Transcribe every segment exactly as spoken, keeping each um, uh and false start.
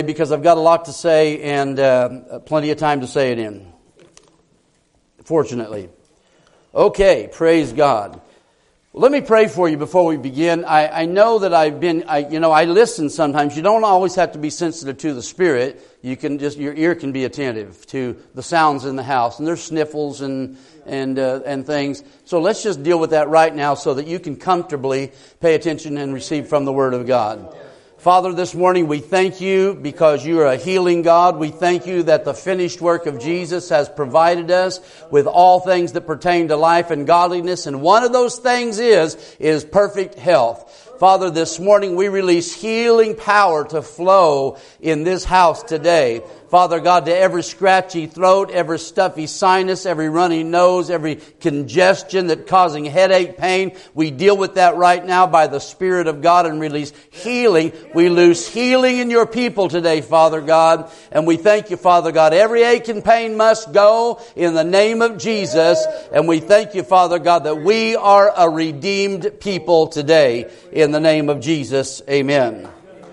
Because I've got a lot to say and uh, plenty of time to say it in. Fortunately. Okay, praise God. Let me pray for you before we begin. I, I know that I've been, I, you know, I listen sometimes. You don't always have to be sensitive to the Spirit. You can just, your ear can be attentive to the sounds in the house. And there's sniffles and and uh, and things. So let's just deal with that right now so that you can comfortably pay attention and receive from the Word of God. Father, this morning we thank you because you are a healing God. We thank you that the finished work of Jesus has provided us with all things that pertain to life and godliness. And one of those things is, is perfect health. Father, this morning we release healing power to flow in this house today. Father God, to every scratchy throat, every stuffy sinus, every runny nose, every congestion that's causing headache, pain, we deal with that right now by the Spirit of God and release healing. We loose healing in your people today, Father God. And we thank you, Father God. Every ache and pain must go in the name of Jesus. And we thank you, Father God, that we are a redeemed people today in the name of Jesus. Amen.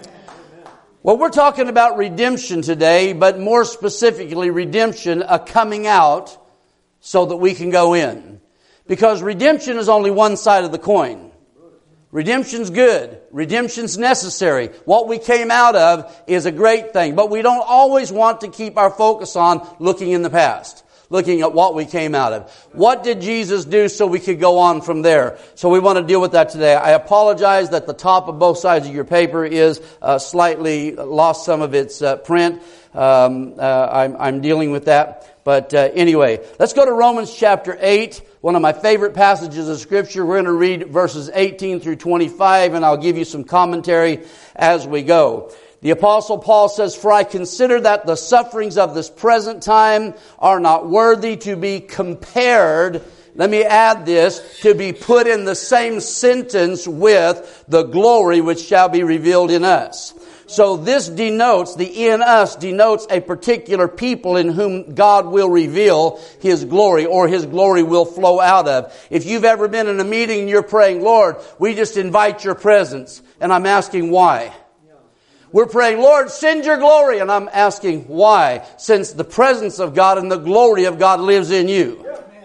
Well, we're talking about redemption today, but more specifically, redemption, a coming out so that we can go in. Because redemption is only one side of the coin. Redemption's good. Redemption's necessary. What we came out of is a great thing. But we don't always want to keep our focus on looking in the past. Looking at what we came out of. What did Jesus do so we could go on from there? So we want to deal with that today. I apologize that the top of both sides of your paper is uh, slightly lost some of its uh, print. Um, uh, I'm, I'm dealing with that. But uh, anyway, let's go to Romans chapter eight. One of my favorite passages of Scripture. We're going to read verses eighteen through twenty-five, and I'll give you some commentary as we go. The Apostle Paul says, "For I consider that the sufferings of this present time are not worthy to be compared," let me add this, "to be put in the same sentence with the glory which shall be revealed in us." So this denotes, the in us denotes a particular people in whom God will reveal His glory, or His glory will flow out of. If you've ever been in a meeting and you're praying, "Lord, we just invite your presence," and I'm asking why. We're praying, "Lord, send your glory." And I'm asking why? Since the presence of God and the glory of God lives in you.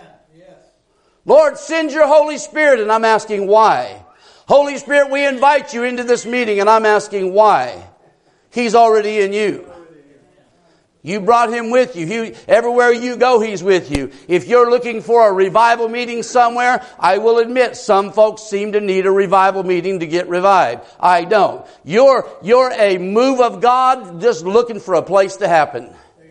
"Lord, send your Holy Spirit." And I'm asking why? "Holy Spirit, we invite you into this meeting." And I'm asking why? He's already in you. You brought Him with you. He, everywhere you go, He's with you. If you're looking for a revival meeting somewhere, I will admit some folks seem to need a revival meeting to get revived. I don't. You're, you're a move of God just looking for a place to happen.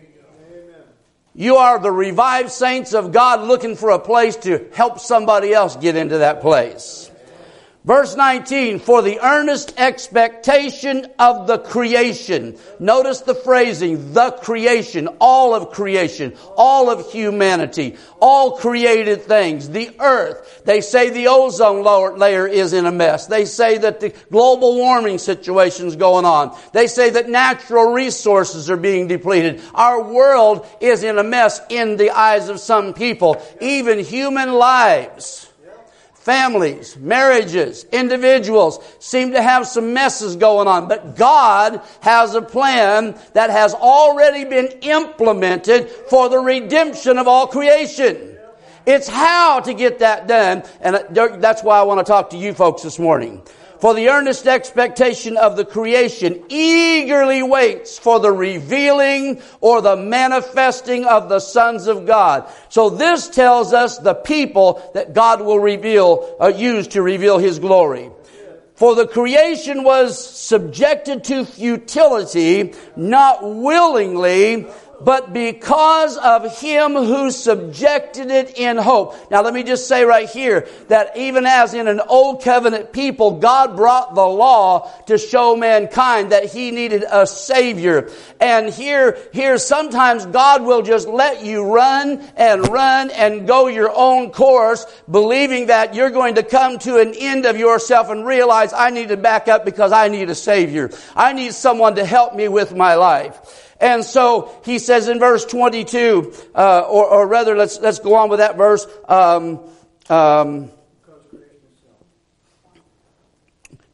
You are the revived saints of God looking for a place to help somebody else get into that place. Verse nineteen, "For the earnest expectation of the creation." Notice the phrasing, the creation, all of creation, all of humanity, all created things, the earth. They say the ozone layer is in a mess. They say that the global warming situation is going on. They say that natural resources are being depleted. Our world is in a mess in the eyes of some people. Even human lives. Families, marriages, individuals seem to have some messes going on. But God has a plan that has already been implemented for the redemption of all creation. It's how to get that done. And that's why I want to talk to you folks this morning. "For the earnest expectation of the creation eagerly waits for the revealing or the manifesting of the sons of God." So this tells us the people that God will reveal, uh, use to reveal His glory. "For the creation was subjected to futility, not willingly, but because of Him who subjected it in hope." Now let me just say right here that even as in an old covenant people, God brought the law to show mankind that He needed a Savior. And here, here sometimes God will just let you run and run and go your own course, believing that you're going to come to an end of yourself and realize, "I need to back up because I need a Savior. I need someone to help me with my life." And so he says in verse twenty-two, uh, or, or rather, let's let's go on with that verse. Um, um,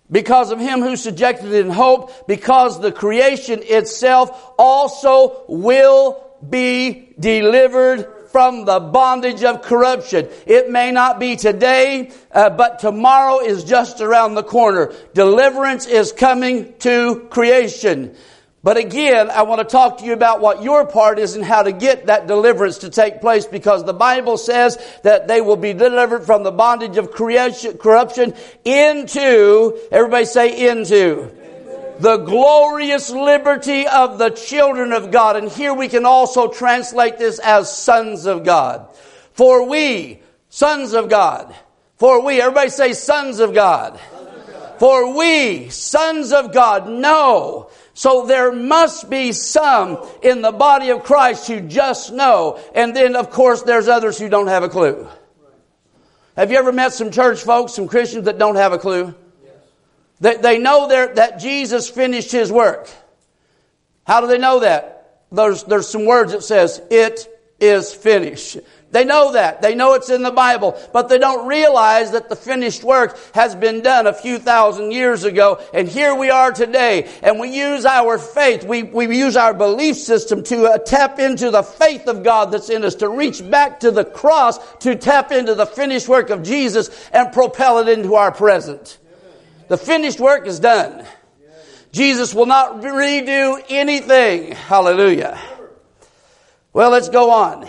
Because of him who subjected it in hope, because the creation itself also will be delivered from the bondage of corruption. It may not be today, uh, but tomorrow is just around the corner. Deliverance is coming to creation. But again, I want to talk to you about what your part is and how to get that deliverance to take place, because the Bible says that they will be delivered from the bondage of creation, corruption into, everybody say into, the glorious liberty of the children of God. And here we can also translate this as sons of God. For we, sons of God, for we, everybody say sons of God. Sons of God. For we, sons of God, know. So there must be some in the body of Christ who just know. And then, of course, there's others who don't have a clue. Have you ever met some church folks, some Christians that don't have a clue? Yes. They, they know that Jesus finished His work. How do they know that? There's, there's some words that says, it is finished. They know that. They know it's in the Bible. But they don't realize that the finished work has been done a few thousand years ago. And here we are today. And we use our faith. We, we use our belief system to uh, tap into the faith of God that's in us. To reach back to the cross. To tap into the finished work of Jesus. And propel it into our present. The finished work is done. Jesus will not redo anything. Hallelujah. Well, let's go on.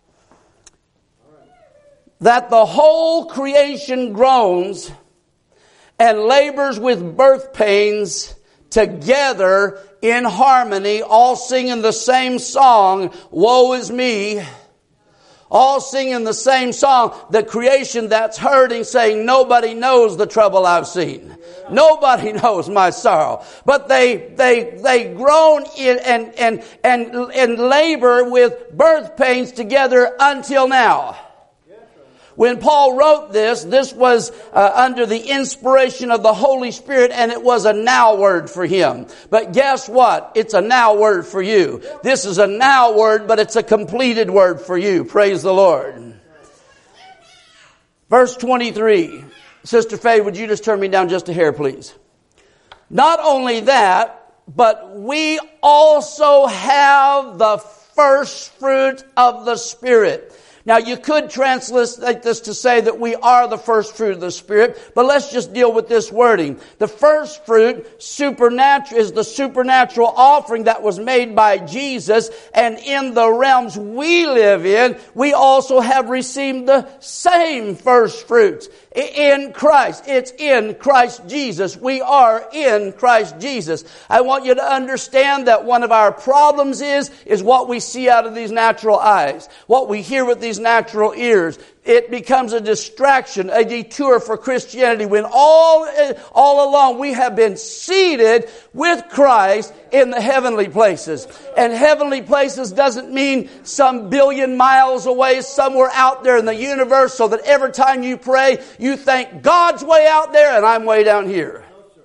That the whole creation groans and labors with birth pains together in harmony, all singing the same song, woe is me. All singing the same song, the creation that's hurting, saying, nobody knows the trouble I've seen. Nobody knows my sorrow. But they, they, they groan in and, and, and, and labor with birth pains together until now. When Paul wrote this, this was uh, under the inspiration of the Holy Spirit, and it was a now word for him. But guess what? It's a now word for you. This is a now word, but it's a completed word for you. Praise the Lord. Verse twenty-three. Sister Faye, would you just turn me down just a hair, please? Not only that, but we also have the first fruit of the Spirit. Now, you could translate this to say that we are the first fruit of the Spirit, but let's just deal with this wording. The first fruit supernatural is the supernatural offering that was made by Jesus, and in the realms we live in, we also have received the same first fruits in Christ. It's in Christ Jesus. We are in Christ Jesus. I want you to understand that one of our problems is, is what we see out of these natural eyes, what we hear with these natural ears. It becomes a distraction, a detour for Christianity, when all, all along we have been seated with Christ in the heavenly places. And heavenly places doesn't mean some billion miles away, somewhere out there in the universe, so that every time you pray, you think God's way out there and I'm way down here.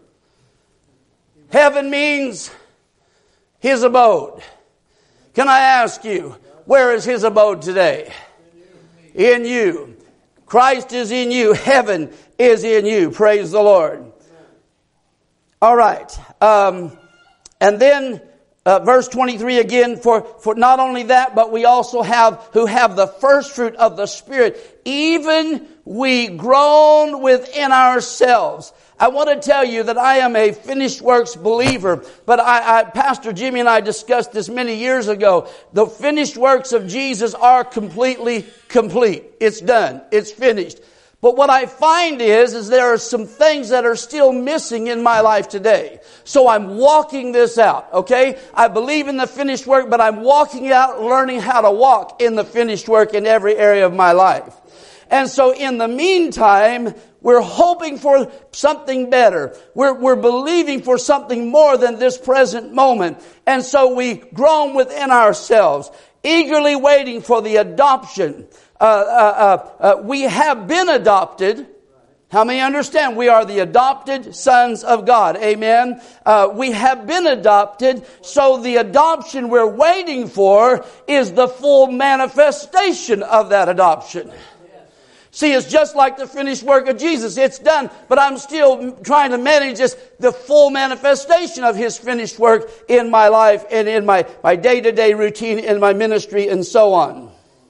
Heaven means His abode. Can I ask you, where is His abode today? In you. Christ is in you. Heaven is in you. Praise the Lord. All right. Um, and then uh, verse twenty-three again, for, for not only that, but we also have who have the first fruit of the Spirit. Even we groan within ourselves. I want to tell you that I am a finished works believer, but I, I, Pastor Jimmy and I discussed this many years ago. The finished works of Jesus are completely complete. It's done. It's finished. But what I find is, is there are some things that are still missing in my life today. So I'm walking this out, okay? I believe in the finished work, but I'm walking out, learning how to walk in the finished work in every area of my life. And so in the meantime, we're hoping for something better. We're, we're believing for something more than this present moment. And so we groan within ourselves, eagerly waiting for the adoption. Uh, uh, uh, uh, we have been adopted. How many understand? We are the adopted sons of God. Amen. Uh, we have been adopted. So the adoption we're waiting for is the full manifestation of that adoption. See, it's just like the finished work of Jesus. It's done, but I'm still trying to manage this, the full manifestation of His finished work in my life and in my, my day-to-day routine, in my ministry, and so on.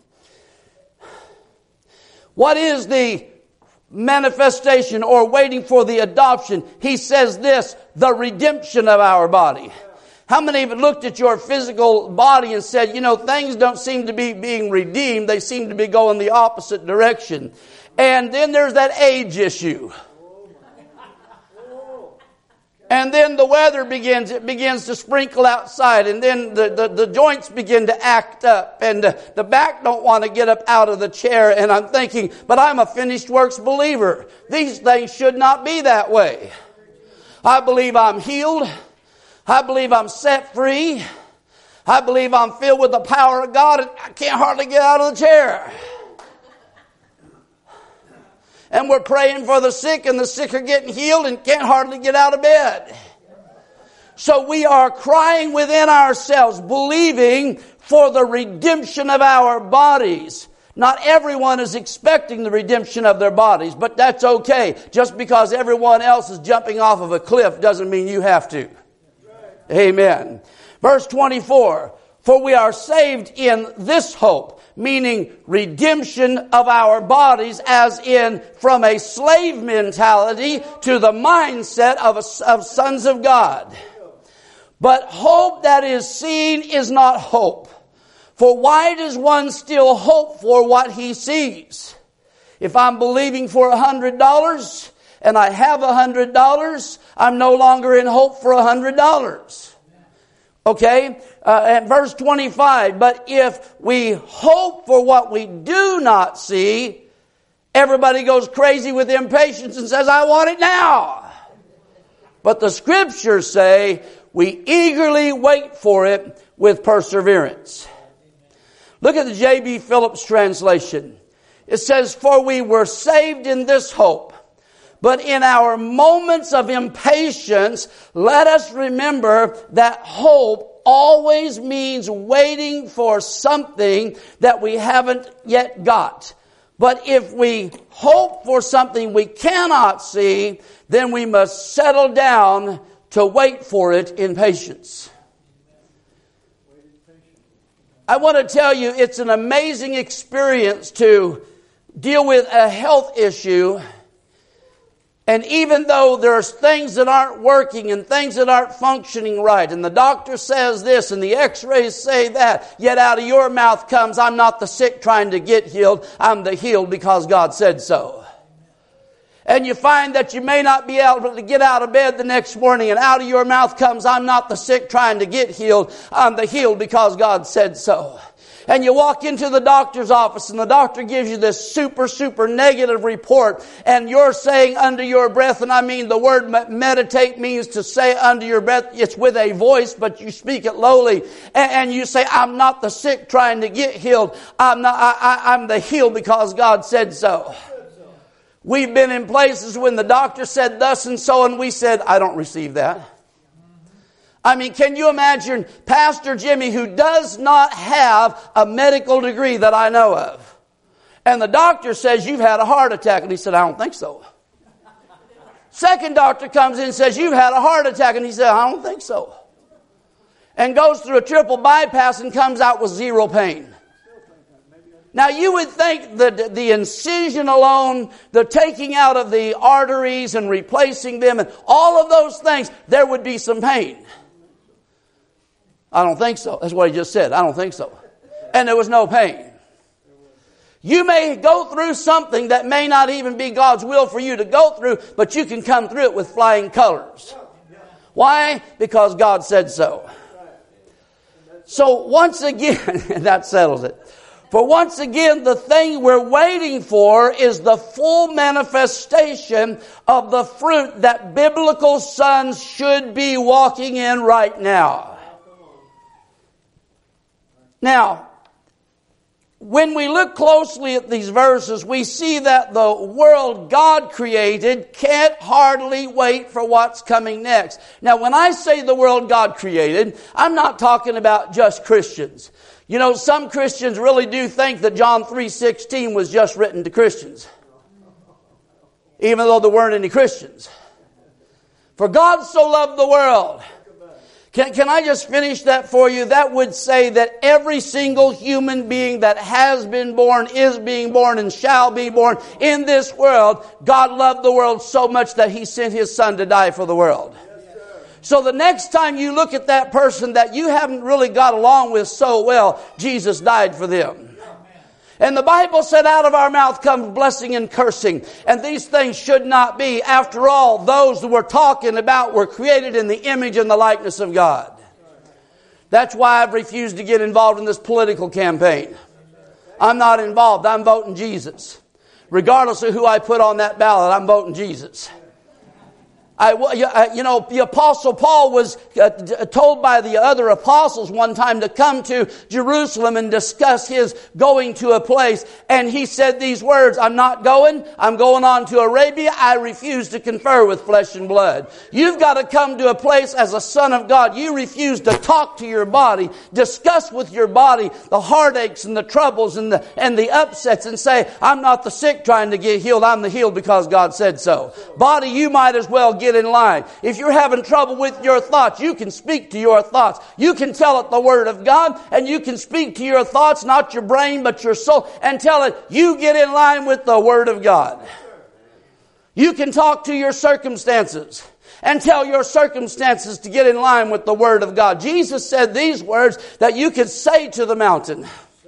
What is the manifestation or waiting for the adoption? He says this, the redemption of our body. How many have looked at your physical body and said, you know, things don't seem to be being redeemed. They seem to be going the opposite direction. And then there's that age issue. And then the weather begins, it begins to sprinkle outside. And then the, the, the joints begin to act up. And the, the back don't want to get up out of the chair. And I'm thinking, but I'm a finished works believer. These things should not be that way. I believe I'm healed. I believe I'm set free. I believe I'm filled with the power of God, and I can't hardly get out of the chair. And we're praying for the sick, and the sick are getting healed and can't hardly get out of bed. So we are crying within ourselves, believing for the redemption of our bodies. Not everyone is expecting the redemption of their bodies, but that's okay. Just because everyone else is jumping off of a cliff doesn't mean you have to. Amen. Verse twenty-four, for we are saved in this hope, meaning redemption of our bodies, as in from a slave mentality to the mindset of, a, of sons of God. But hope that is seen is not hope. For why does one still hope for what he sees? If I'm believing for a hundred dollars, and I have a hundred dollars, I'm no longer in hope for a hundred dollars. Okay? Uh, and verse twenty-five, but if we hope for what we do not see, everybody goes crazy with impatience and says, I want it now. But the scriptures say we eagerly wait for it with perseverance. Look at the J B Phillips translation. It says, for we were saved in this hope. But in our moments of impatience, let us remember that hope always means waiting for something that we haven't yet got. But if we hope for something we cannot see, then we must settle down to wait for it in patience. I want to tell you, it's an amazing experience to deal with a health issue. And even though there's things that aren't working and things that aren't functioning right, and the doctor says this and the x-rays say that, yet out of your mouth comes, I'm not the sick trying to get healed, I'm the healed because God said so. And you find that you may not be able to get out of bed the next morning, and out of your mouth comes, I'm not the sick trying to get healed, I'm the healed because God said so. And you walk into the doctor's office and the doctor gives you this super, super negative report, and you're saying under your breath, and I mean the word meditate means to say under your breath, it's with a voice, but you speak it lowly, and, and you say, I'm not the sick trying to get healed, I'm not, I, I, I'm the healed because God said so. We've been in places when the doctor said thus and so, and we said, I don't receive that. I mean, can you imagine Pastor Jimmy, who does not have a medical degree that I know of, and the doctor says, you've had a heart attack, and he said, I don't think so. Second doctor comes in and says, you've had a heart attack, and he said, I don't think so. And goes through a triple bypass and comes out with zero pain. Now you would think that the incision alone, the taking out of the arteries and replacing them and all of those things, there would be some pain. I don't think so. That's what he just said. I don't think so. And there was no pain. You may go through something that may not even be God's will for you to go through, but you can come through it with flying colors. Why? Because God said so. So once again, that settles it. For once again, the thing we're waiting for is the full manifestation of the fruit that biblical sons should be walking in right now. Now, when we look closely at these verses, we see that the world God created can't hardly wait for what's coming next. Now, when I say the world God created, I'm not talking about just Christians. You know, some Christians really do think that John three sixteen was just written to Christians, even though there weren't any Christians. For God so loved the world. Can, can I just finish that for you? That would say that every single human being that has been born, is being born, and shall be born in this world, God loved the world so much that He sent His Son to die for the world. So the next time you look at that person that you haven't really got along with so well, Jesus died for them. And the Bible said, out of our mouth comes blessing and cursing. And these things should not be. After all, those that we're talking about were created in the image and the likeness of God. That's why I've refused to get involved in this political campaign. I'm not involved. I'm voting Jesus. Regardless of who I put on that ballot, I'm voting Jesus. I, you know, the Apostle Paul was told by the other apostles one time to come to Jerusalem and discuss his going to a place. And he said these words, I'm not going, I'm going on to Arabia. I refuse to confer with flesh and blood. You've got to come to a place as a son of God. You refuse to talk to your body, discuss with your body the heartaches and the troubles and the, and the upsets and say, I'm not the sick trying to get healed. I'm the healed because God said so. Body, you might as well get in line. If you're having trouble with your thoughts, you can speak to your thoughts. You can tell it the Word of God, and you can speak to your thoughts, not your brain, but your soul, and tell it, you get in line with the Word of God. You can talk to your circumstances and tell your circumstances to get in line with the Word of God. Jesus said these words that you could say to the mountain.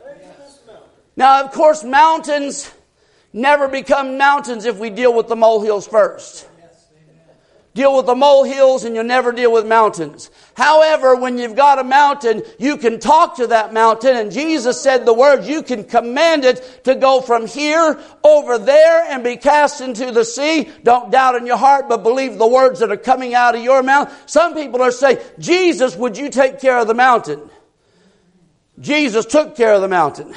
Now, of course, mountains never become mountains if we deal with the molehills first. Deal with the molehills and you'll never deal with mountains. However, when you've got a mountain, you can talk to that mountain. And Jesus said the words, you can command it to go from here over there and be cast into the sea. Don't doubt in your heart, but believe the words that are coming out of your mouth. Some people are saying, Jesus, would you take care of the mountain? Jesus took care of the mountain.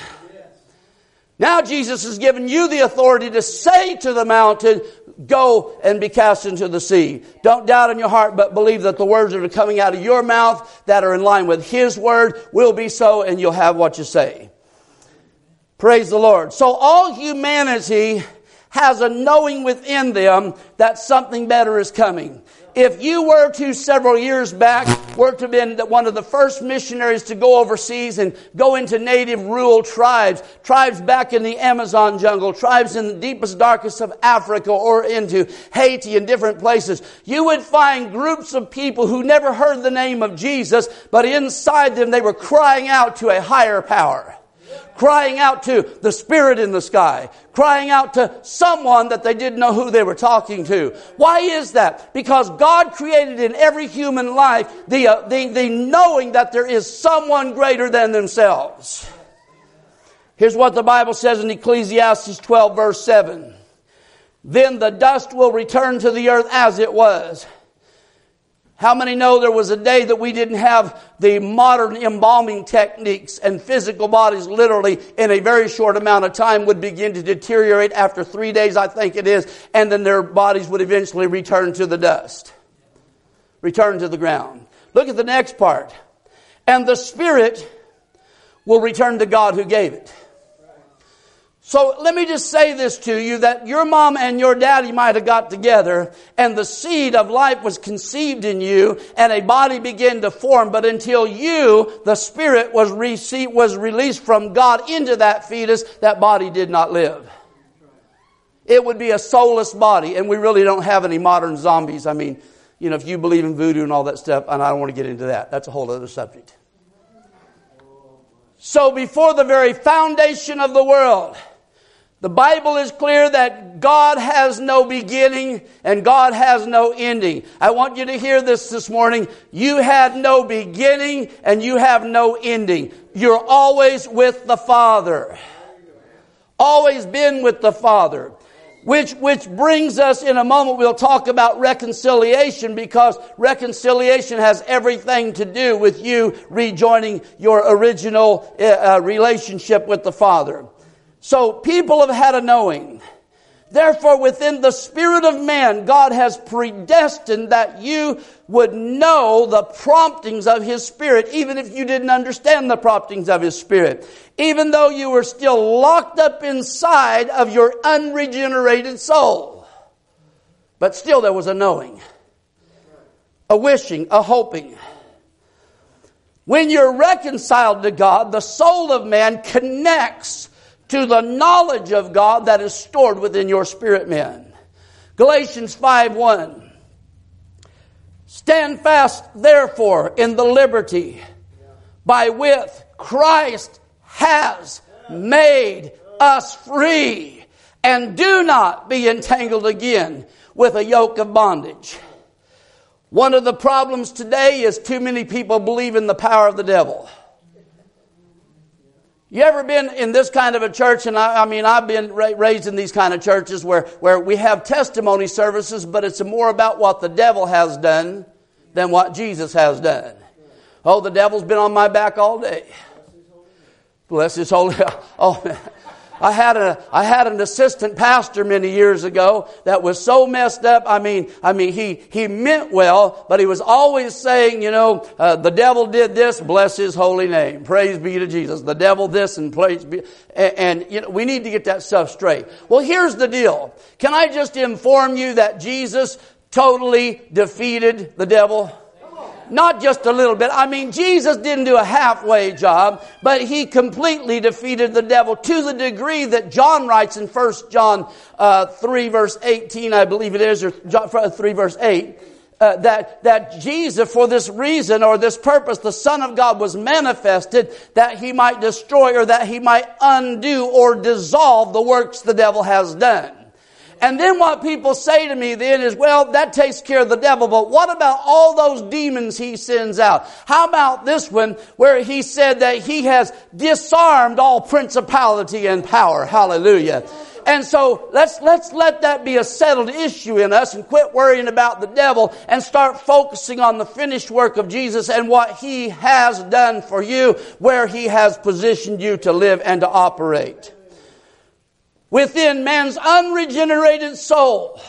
Now Jesus has given you the authority to say to the mountain, go and be cast into the sea. Don't doubt in your heart, but believe that the words that are coming out of your mouth that are in line with His Word will be so, and you'll have what you say. Praise the Lord. So all humanity has a knowing within them that something better is coming. If you were to, several years back, were to have been one of the first missionaries to go overseas and go into native rural tribes, tribes back in the Amazon jungle, tribes in the deepest, darkest of Africa or into Haiti and different places, you would find groups of people who never heard the name of Jesus, but inside them they were crying out to a higher power. Crying out to the Spirit in the sky. Crying out to someone that they didn't know who they were talking to. Why is that? Because God created in every human life the, uh, the, the knowing that there is someone greater than themselves. Here's what the Bible says in Ecclesiastes twelve verse seven. Then the dust will return to the earth as it was. How many know there was a day that we didn't have the modern embalming techniques and physical bodies literally in a very short amount of time would begin to deteriorate after three days, I think it is, and then their bodies would eventually return to the dust. Return to the ground. Look at the next part. And the Spirit will return to God who gave it. So let me just say this to you, that your mom and your daddy might have got together and the seed of life was conceived in you and a body began to form. But until you, the Spirit, was, received, was released from God into that fetus, that body did not live. It would be a soulless body, and we really don't have any modern zombies. I mean, you know, if you believe in voodoo and all that stuff, and I don't want to get into that. That's a whole other subject. So before the very foundation of the world, the Bible is clear that God has no beginning and God has no ending. I want you to hear this this morning. You had no beginning and you have no ending. You're always with the Father. Always been with the Father. Which, which brings us, in a moment, we'll talk about reconciliation, because reconciliation has everything to do with you rejoining your original uh, relationship with the Father. So people have had a knowing. Therefore, within the spirit of man, God has predestined that you would know the promptings of His Spirit, even if you didn't understand the promptings of His Spirit. Even though you were still locked up inside of your unregenerated soul. But still there was a knowing, a wishing, a hoping. When you're reconciled to God, the soul of man connects to the knowledge of God that is stored within your spirit man. Galatians five one. Stand fast, therefore, in the liberty by which Christ has made us free, and do not be entangled again with a yoke of bondage. One of the problems today is too many people believe in the power of the devil. You ever been in this kind of a church? And I, I mean, I've been ra- raised in these kind of churches where, where we have testimony services, but it's more about what the devil has done than what Jesus has done. Oh, the devil's been on my back all day. Bless His holy. Oh, man. I had a I had an assistant pastor many years ago that was so messed up. I mean, I mean, he he meant well, but he was always saying, you know, uh, the devil did this. Bless His holy name. Praise be to Jesus. The devil this and praise be. And, and you know, we need to get that stuff straight. Well, here's the deal. Can I just inform you that Jesus totally defeated the devil? Not just a little bit. I mean, Jesus didn't do a halfway job, but He completely defeated the devil to the degree that John writes in First John uh, three verse eighteen, I believe it is, or John, three verse eight, uh, that, that Jesus, for this reason or this purpose, the Son of God was manifested that He might destroy, or that He might undo or dissolve the works the devil has done. And then what people say to me then is, well, that takes care of the devil, but what about all those demons he sends out? How about this one where He said that He has disarmed all principality and power? Hallelujah. And so let's let's let that be a settled issue in us and quit worrying about the devil and start focusing on the finished work of Jesus and what He has done for you, where He has positioned you to live and to operate. Within man's unregenerated soul,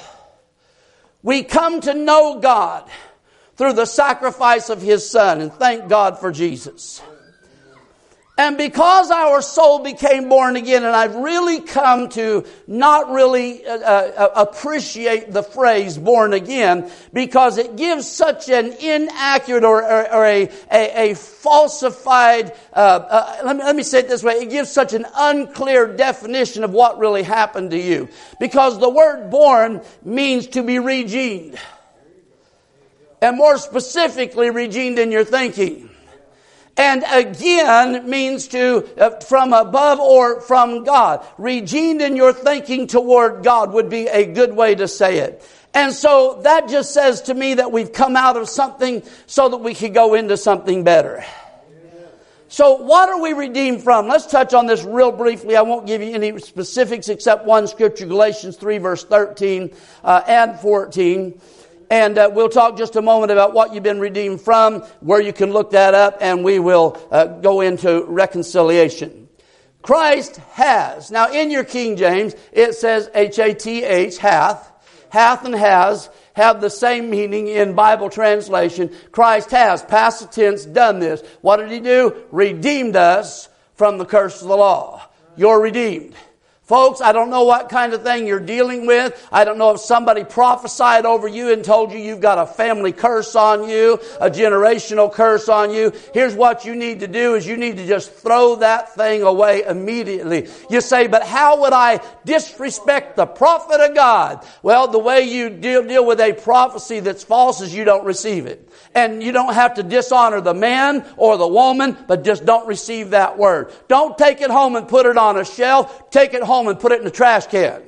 we come to know God through the sacrifice of His Son, and thank God for Jesus. And because our soul became born again, and I've really come to not really uh, uh, appreciate the phrase born again, because it gives such an inaccurate or, or, or a, a, a falsified, uh, uh, let me, let me say it this way, it gives such an unclear definition of what really happened to you. Because the word born means to be regened. And more specifically, regened in your thinking. And again means to, uh, from above or from God. Regened in your thinking toward God would be a good way to say it. And so that just says to me that we've come out of something so that we could go into something better. So what are we redeemed from? Let's touch on this real briefly. I won't give you any specifics except one scripture, Galatians three verse thirteen uh, and fourteen. And uh, we'll talk just a moment about what you've been redeemed from, where you can look that up, and we will uh, go into reconciliation. Christ has. Now, in your King James, it says H A T H, hath. Hath and has have the same meaning in Bible translation. Christ has, past tense, done this. What did He do? Redeemed us from the curse of the law. You're redeemed. Folks, I don't know what kind of thing you're dealing with. I don't know if somebody prophesied over you and told you you've got a family curse on you, a generational curse on you. Here's what you need to do is you need to just throw that thing away immediately. You say, but how would I disrespect the prophet of God? Well, the way you deal, deal with a prophecy that's false is you don't receive it. And you don't have to dishonor the man or the woman, but just don't receive that word. Don't take it home and put it on a shelf. Take it home and put it in the trash can.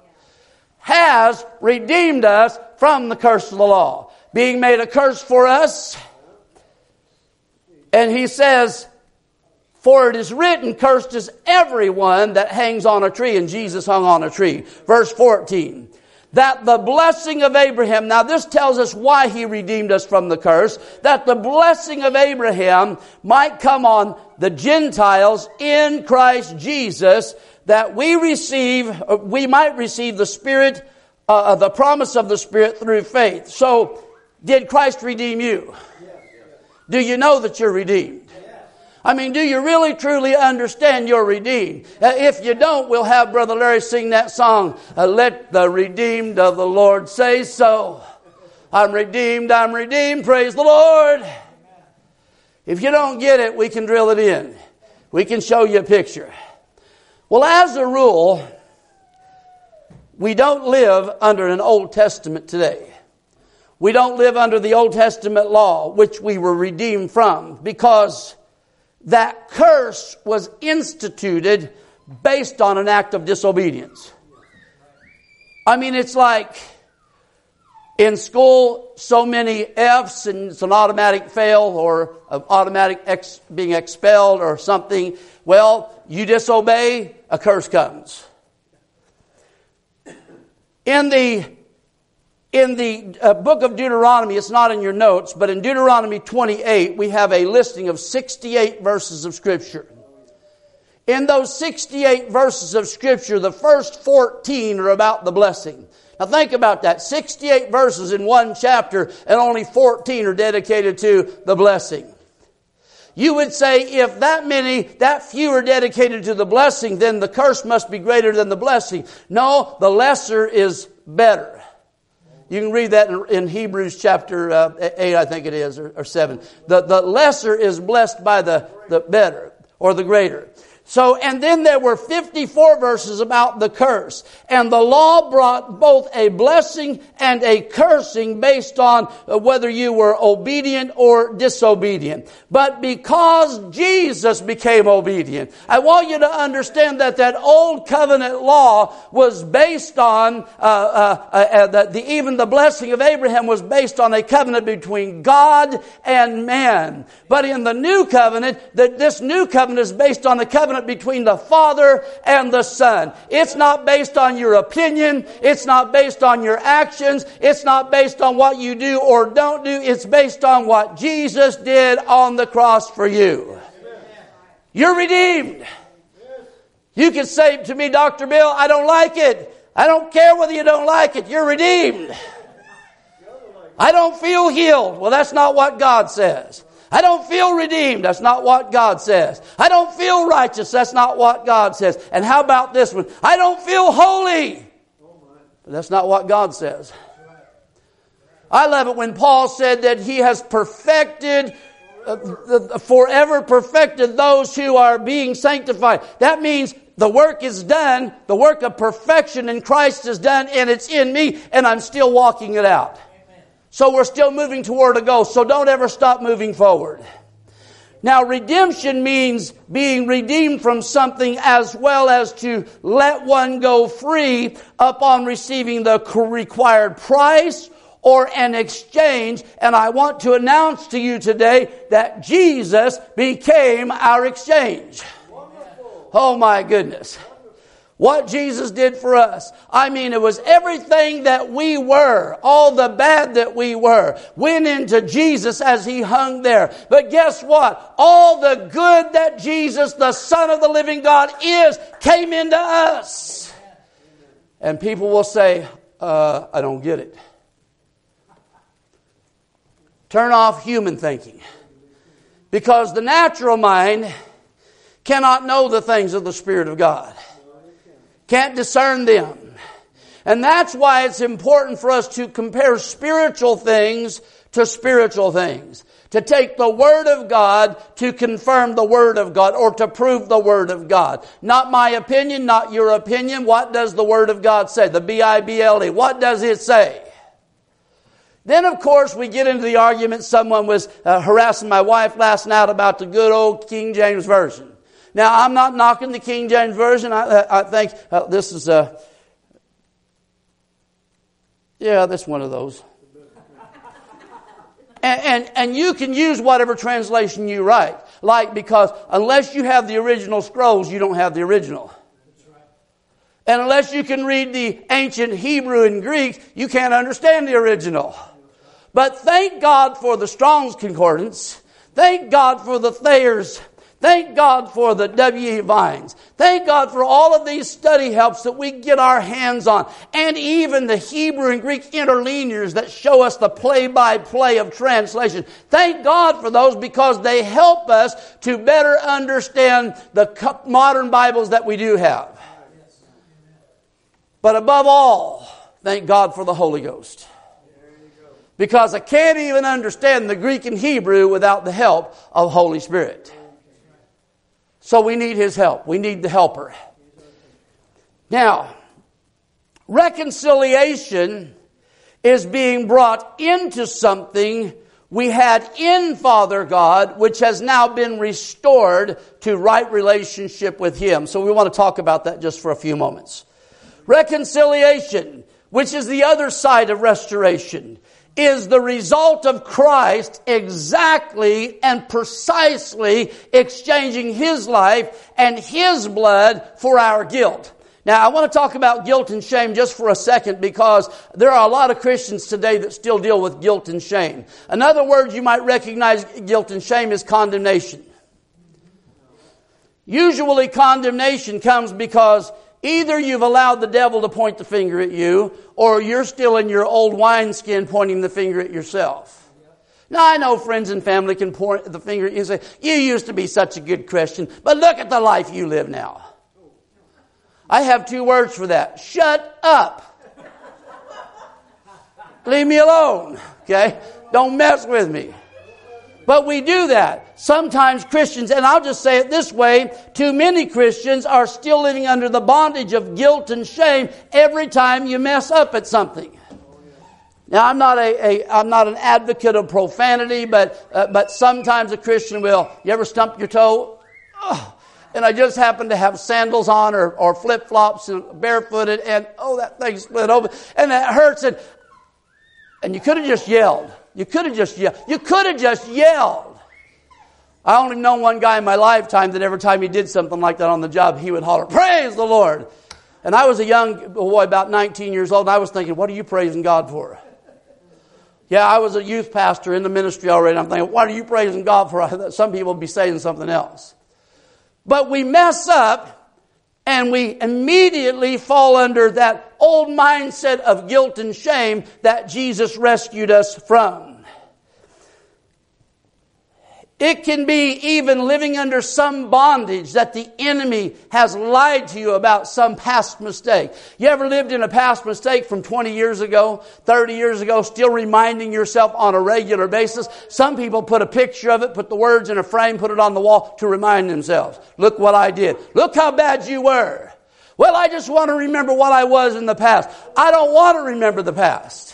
Has redeemed us from the curse of the law. Being made a curse for us. And He says, For it is written, cursed is everyone that hangs on a tree. And Jesus hung on a tree. Verse fourteen. That the blessing of Abraham, now this tells us why he redeemed us from the curse, that the blessing of Abraham might come on the Gentiles in Christ Jesus, that we receive, we might receive the Spirit, uh, the promise of the Spirit through faith. So, did Christ redeem you? Do you know that you're redeemed? I mean, do you really truly understand you're redeemed? Uh, if you don't, we'll have Brother Larry sing that song, uh, Let the redeemed of the Lord say so. I'm redeemed, I'm redeemed, praise the Lord. If you don't get it, we can drill it in. We can show you a picture. Well, as a rule, we don't live under an Old Testament today. We don't live under the Old Testament law, which we were redeemed from, because that curse was instituted based on an act of disobedience. I mean, it's like in school, so many F's and it's an automatic fail or an automatic ex- being expelled or something. Well, you disobey, a curse comes. In the In the uh, book of Deuteronomy, it's not in your notes, but in Deuteronomy twenty-eight, we have a listing of sixty-eight verses of Scripture. In those sixty-eight verses of Scripture, the first fourteen are about the blessing. Now think about that. sixty-eight verses in one chapter, and only fourteen are dedicated to the blessing. You would say if that many, that few are dedicated to the blessing, then the curse must be greater than the blessing. No, the lesser is better. You can read that in, in Hebrews chapter uh, eight, I think it is, or, or seven. The, the lesser is blessed by the, the better, or the greater. So, and then there were fifty-four verses about the curse. And the law brought both a blessing and a cursing based on whether you were obedient or disobedient. But because Jesus became obedient, I want you to understand that that old covenant law was based on, uh, uh, uh, the, the, even the blessing of Abraham was based on a covenant between God and man. But in the new covenant, that this new covenant is based on a covenant between the Father and the Son. It's not based on your opinion. It's not based on your actions. It's not based on what you do or don't do. It's based on what Jesus did on the cross for you. You're redeemed. You can say to me, Doctor Bill, I don't like it. I don't care whether you don't like it. You're redeemed. I don't feel healed. Well, that's not what God says. I don't feel redeemed. That's not what God says. I don't feel righteous. That's not what God says. And how about this one? I don't feel holy. But that's not what God says. I love it when Paul said that he has perfected, uh, forever perfected those who are being sanctified. That means the work is done. The work of perfection in Christ is done, and it's in me, and I'm still walking it out. So we're still moving toward a goal. So don't ever stop moving forward. Now, redemption means being redeemed from something as well as to let one go free upon receiving the required price or an exchange. And I want to announce to you today that Jesus became our exchange. Wonderful. Oh my goodness. What Jesus did for us. I mean, it was everything that we were, all the bad that we were, went into Jesus as He hung there. But guess what? All the good that Jesus, the Son of the living God, is, came into us. And people will say, uh, I don't get it. Turn off human thinking. Because the natural mind cannot know the things of the Spirit of God. Can't discern them. And that's why it's important for us to compare spiritual things to spiritual things. To take the Word of God to confirm the Word of God or to prove the Word of God. Not my opinion, not your opinion. What does the Word of God say? The B I B L E. What does it say? Then, of course, we get into the argument. Someone was uh, harassing my wife last night about the good old King James Version. Now, I'm not knocking the King James Version. I, I think uh, this is a... Yeah, that's one of those. And, and, and you can use whatever translation you write. like, because unless you have the original scrolls, you don't have the original. And unless you can read the ancient Hebrew and Greek, you can't understand the original. But thank God for the Strong's Concordance. Thank God for the Thayer's. Thank God for the W E. Vines. Thank God for all of these study helps that we get our hands on. And even the Hebrew and Greek interlinears that show us the play-by-play of translation. Thank God for those, because they help us to better understand the modern Bibles that we do have. But above all, thank God for the Holy Ghost. Because I can't even understand the Greek and Hebrew without the help of Holy Spirit. So we need His help. We need the helper. Now, reconciliation is being brought into something we had in Father God, which has now been restored to right relationship with Him. So we want to talk about that just for a few moments. Reconciliation, which is the other side of restoration, is the result of Christ exactly and precisely exchanging His life and His blood for our guilt. Now, I want to talk about guilt and shame just for a second, because there are a lot of Christians today that still deal with guilt and shame. Another word you might recognize guilt and shame is condemnation. Usually condemnation comes because either you've allowed the devil to point the finger at you, or you're still in your old wineskin pointing the finger at yourself. Now, I know friends and family can point the finger at you and say, you used to be such a good Christian, but look at the life you live now. I have two words for that. Shut up. Leave me alone. Okay? Don't mess with me. But we do that. Sometimes Christians, and I'll just say it this way, too many Christians are still living under the bondage of guilt and shame every time you mess up at something. Now, I'm not a, a I'm not an advocate of profanity, but uh, but sometimes a Christian will. You ever stump your toe? Oh, and I just happen to have sandals on, or, or flip-flops and barefooted, and oh, that thing split open, and that hurts, and and you could have just yelled. You could have just yelled. You could have just yelled. I only know one guy in my lifetime that every time he did something like that on the job, he would holler, "Praise the Lord." And I was a young boy, about nineteen years old, and I was thinking, what are you praising God for? Yeah, I was a youth pastor in the ministry already, and I'm thinking, what are you praising God for? Some people would be saying something else. But we mess up, and we immediately fall under that old mindset of guilt and shame that Jesus rescued us from. It can be even living under some bondage that the enemy has lied to you about some past mistake. You ever lived in a past mistake from twenty years ago, thirty years ago, still reminding yourself on a regular basis? Some people put a picture of it, put the words in a frame, put it on the wall to remind themselves. Look what I did. Look how bad you were. Well, I just want to remember what I was in the past. I don't want to remember the past.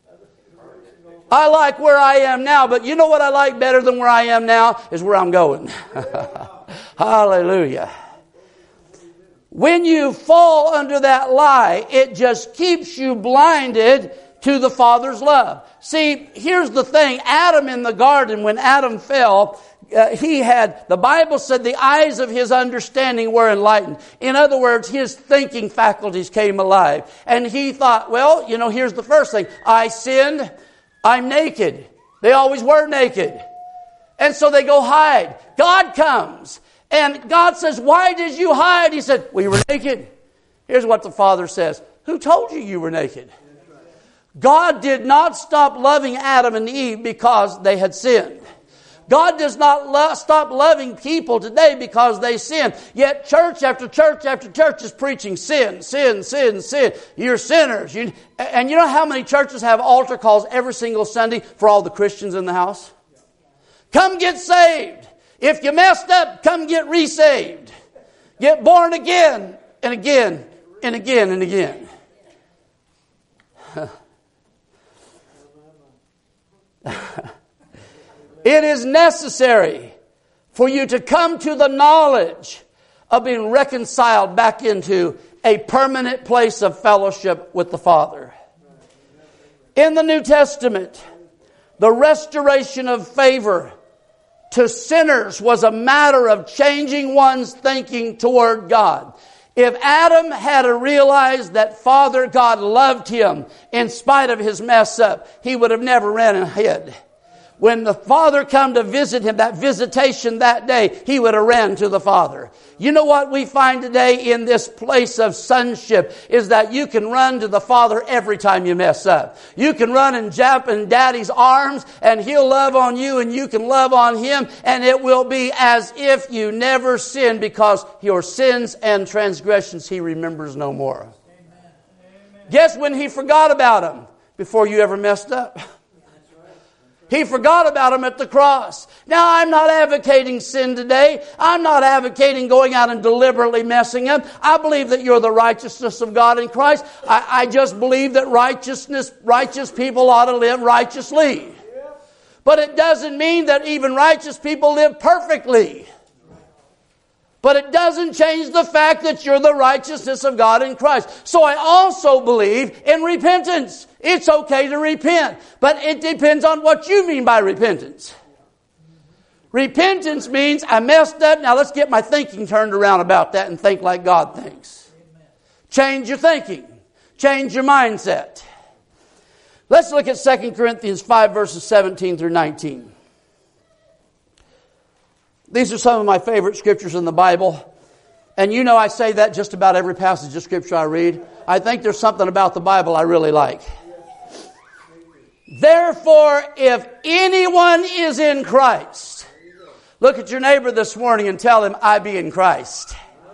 I like where I am now, but you know what I like better than where I am now is where I'm going. Hallelujah. When you fall under that lie, it just keeps you blinded to the Father's love. See, here's the thing. Adam in the garden, when Adam fell, uh, he had, the Bible said the eyes of his understanding were enlightened. In other words, his thinking faculties came alive. And he thought, well, you know, here's the first thing. I sinned. I'm naked. They always were naked. And so they go hide. God comes. And God says, why did you hide? He said, we were naked. Here's what the Father says. Who told you you were naked? God did not stop loving Adam and Eve because they had sinned. God does not lo- stop loving people today because they sin. Yet church after church after church is preaching sin, sin, sin, sin. You're sinners. You, and you know how many churches have altar calls every single Sunday for all the Christians in the house? Come get saved. If you messed up, come get resaved. Get born again and again and again and again. It is necessary for you to come to the knowledge of being reconciled back into a permanent place of fellowship with the Father. In the New Testament, the restoration of favor to sinners was a matter of changing one's thinking toward God. If Adam had realized that Father God loved him in spite of his mess up, he would have never ran and hid. When the Father come to visit him, that visitation that day, he would have ran to the Father. You know what we find today in this place of sonship is that you can run to the Father every time you mess up. You can run and jump in Daddy's arms and He'll love on you and you can love on Him, and it will be as if you never sinned, because your sins and transgressions He remembers no more. Amen. Guess when He forgot about them? Before you ever messed up. He forgot about them at the cross. Now, I'm not advocating sin today. I'm not advocating going out and deliberately messing up. I believe that you're the righteousness of God in Christ. I, I just believe that righteousness, righteous people ought to live righteously. But it doesn't mean that even righteous people live perfectly. But it doesn't change the fact that you're the righteousness of God in Christ. So I also believe in repentance. It's okay to repent, but it depends on what you mean by repentance. Repentance means I messed up. Now let's get my thinking turned around about that and think like God thinks. Change your thinking. Change your mindset. Let's look at Second Corinthians five, verses seventeen through nineteen. These are some of my favorite scriptures in the Bible. And you know I say that just about every passage of Scripture I read. I think there's something about the Bible I really like. Therefore, if anyone is in Christ, look at your neighbor this morning and tell him, I be in Christ.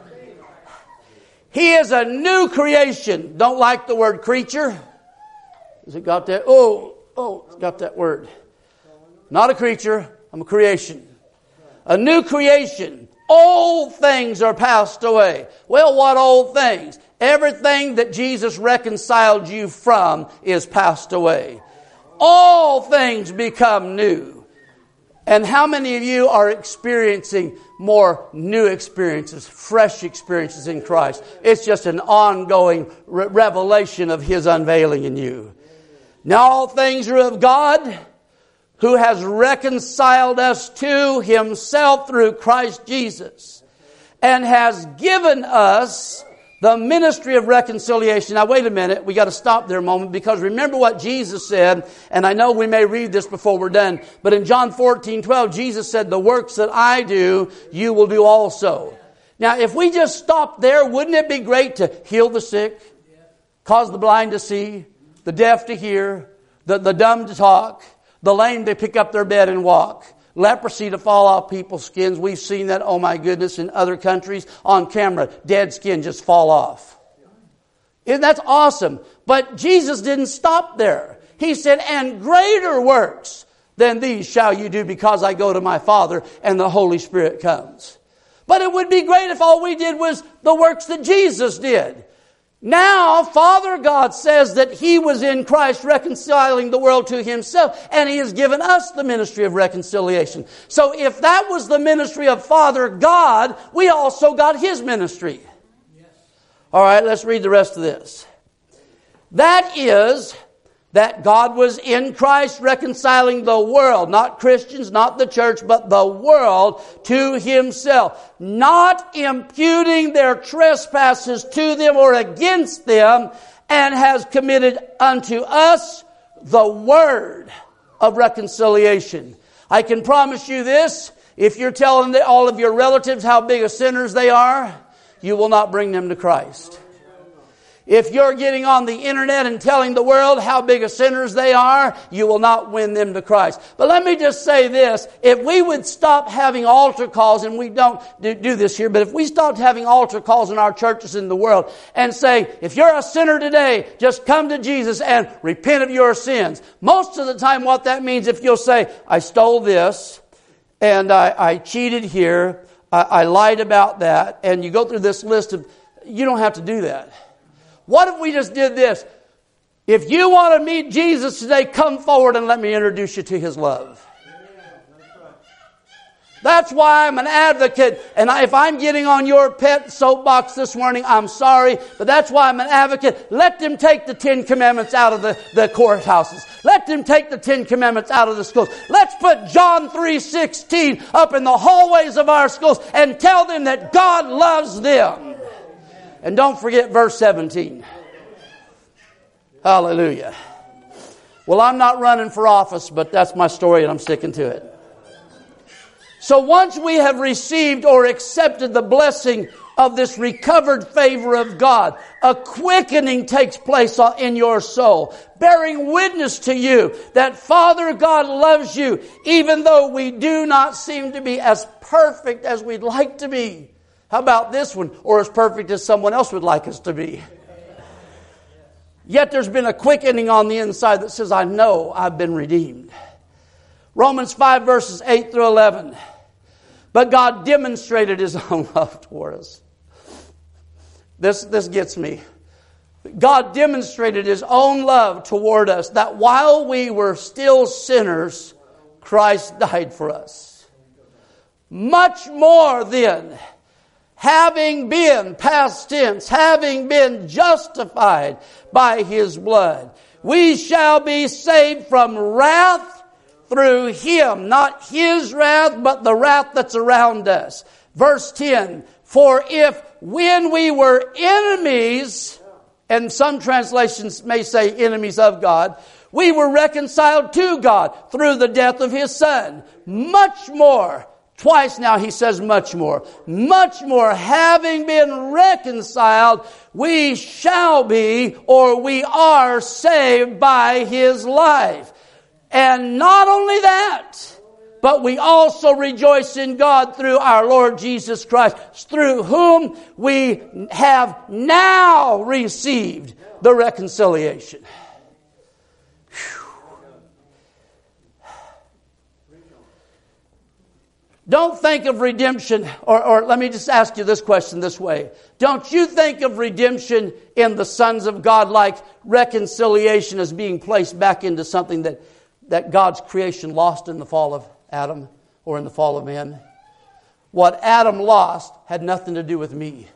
He is a new creation. Don't like the word creature. Has it got that? Oh, oh, it's got that word. Not a creature, I'm a creation. A new creation. Old things are passed away. Well, what old things? Everything that Jesus reconciled you from is passed away. All things become new. And how many of you are experiencing more new experiences, fresh experiences in Christ? It's just an ongoing re- revelation of His unveiling in you. Now all things are of God, who has reconciled us to Himself through Christ Jesus, and has given us the ministry of reconciliation. Now wait a minute, we got to stop there a moment, because remember what Jesus said, and I know we may read this before we're done, but in John fourteen twelve, Jesus said, the works that I do, you will do also. Now if we just stop there, wouldn't it be great to heal the sick, cause the blind to see, the deaf to hear, the, the dumb to talk, the lame to pick up their bed and walk, leprosy to fall off people's skins? We've seen that, oh my goodness, in other countries on camera. Dead skin just fall off. And that's awesome. But Jesus didn't stop there. He said, and greater works than these shall you do, because I go to my Father and the Holy Spirit comes. But it would be great if all we did was the works that Jesus did. Now, Father God says that He was in Christ reconciling the world to Himself, and He has given us the ministry of reconciliation. So if that was the ministry of Father God, we also got His ministry. Yes. All right, let's read the rest of this. That is, that God was in Christ reconciling the world, not Christians, not the church, but the world to Himself, not imputing their trespasses to them or against them, and has committed unto us the word of reconciliation. I can promise you this, if you're telling all of your relatives how big of sinners they are, you will not bring them to Christ. If you're getting on the internet and telling the world how big of sinners they are, you will not win them to Christ. But let me just say this. If we would stop having altar calls, and we don't do, do this here, but if we stopped having altar calls in our churches in the world and say, if you're a sinner today, just come to Jesus and repent of your sins. Most of the time what that means, if you'll say, I stole this, and I, I cheated here, I, I lied about that, and you go through this list of, you don't have to do that. What if we just did this? If you want to meet Jesus today, come forward and let me introduce you to His love. That's why I'm an advocate. And I, if I'm getting on your pet soapbox this morning, I'm sorry. But that's why I'm an advocate. Let them take the Ten Commandments out of the, the courthouses. Let them take the Ten Commandments out of the schools. Let's put John three sixteen up in the hallways of our schools and tell them that God loves them. And don't forget verse seventeen. Hallelujah. Well, I'm not running for office, but that's my story and I'm sticking to it. So once we have received or accepted the blessing of this recovered favor of God, a quickening takes place in your soul, bearing witness to you that Father God loves you, even though we do not seem to be as perfect as we'd like to be. How about this one? Or as perfect as someone else would like us to be. Yet there's been a quickening on the inside that says, I know I've been redeemed. Romans five verses eight through eleven. But God demonstrated His own love toward us. This, this gets me. God demonstrated His own love toward us, that while we were still sinners, Christ died for us. Much more then, having been, past tense, having been justified by His blood, we shall be saved from wrath through Him. Not His wrath, but the wrath that's around us. Verse ten, for if when we were enemies, and some translations may say enemies of God, we were reconciled to God through the death of His Son. Much more, twice now He says much more, much more, having been reconciled, we shall be, or we are saved by His life. And not only that, but we also rejoice in God through our Lord Jesus Christ, through whom we have now received the reconciliation. Whew. Don't think of redemption, or, or let me just ask you this question this way. Don't you think of redemption in the sons of God like reconciliation as being placed back into something that that God's creation lost in the fall of Adam or in the fall of man? What Adam lost had nothing to do with me.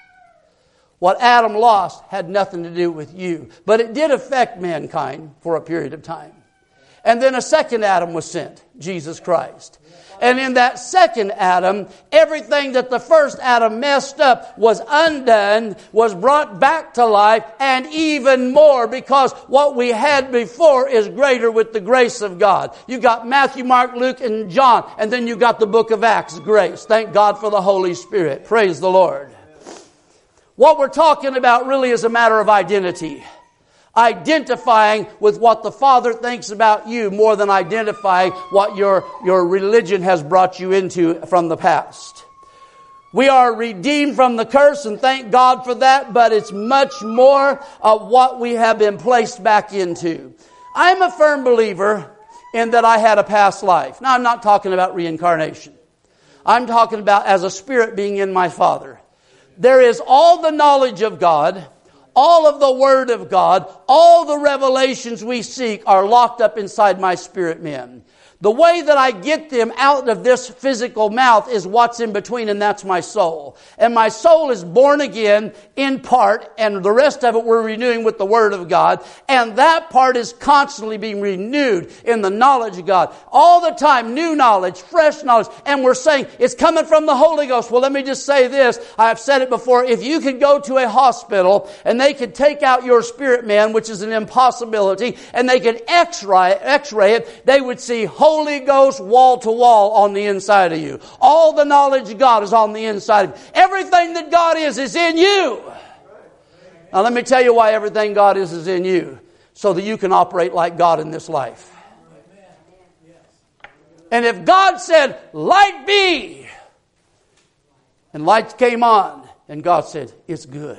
What Adam lost had nothing to do with you. But it did affect mankind for a period of time. And then a second Adam was sent, Jesus Christ. And in that second Adam, everything that the first Adam messed up was undone, was brought back to life, and even more, because what we had before is greater with the grace of God. You got Matthew, Mark, Luke, and John, and then you got the book of Acts, grace. Thank God for the Holy Spirit. Praise the Lord. What we're talking about really is a matter of identity. Identifying with what the Father thinks about you more than identifying what your, your religion has brought you into from the past. We are redeemed from the curse, and thank God for that, but it's much more of what we have been placed back into. I'm a firm believer in that I had a past life. Now, I'm not talking about reincarnation. I'm talking about as a spirit being in my Father. There is all the knowledge of God, all of the Word of God, all the revelations we seek are locked up inside my spirit man. The way that I get them out of this physical mouth is what's in between, and that's my soul. And my soul is born again in part, and the rest of it we're renewing with the Word of God. And that part is constantly being renewed in the knowledge of God. All the time, new knowledge, fresh knowledge. And we're saying it's coming from the Holy Ghost. Well, let me just say this. I've said it before. If you could go to a hospital and they could take out your spirit man, which is an impossibility, and they could x-ray, x-ray it, they would see Holy Holy Ghost wall to wall on the inside of you. All the knowledge of God is on the inside of you. Everything that God is is in you. Now let me tell you why everything God is is in you. So that you can operate like God in this life. And if God said, light be, and lights came on, and God said, it's good.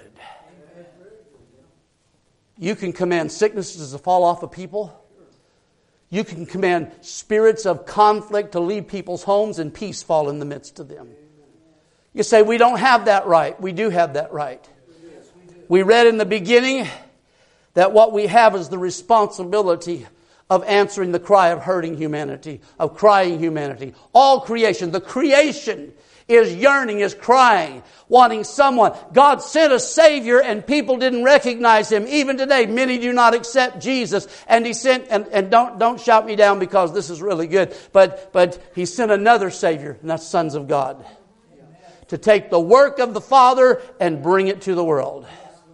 You can command sicknesses to fall off of people. You can command spirits of conflict to leave people's homes and peace fall in the midst of them. You say, we don't have that right. We do have that right. We read in the beginning that what we have is the responsibility of answering the cry of hurting humanity, of crying humanity. All creation, the creation is yearning, is crying, wanting someone. God sent a Savior and people didn't recognize Him. Even today, many do not accept Jesus. And He sent, and, and don't, don't shout me down because this is really good, but, but He sent another Savior, and that's sons of God. To take the work of the Father and bring it to the world.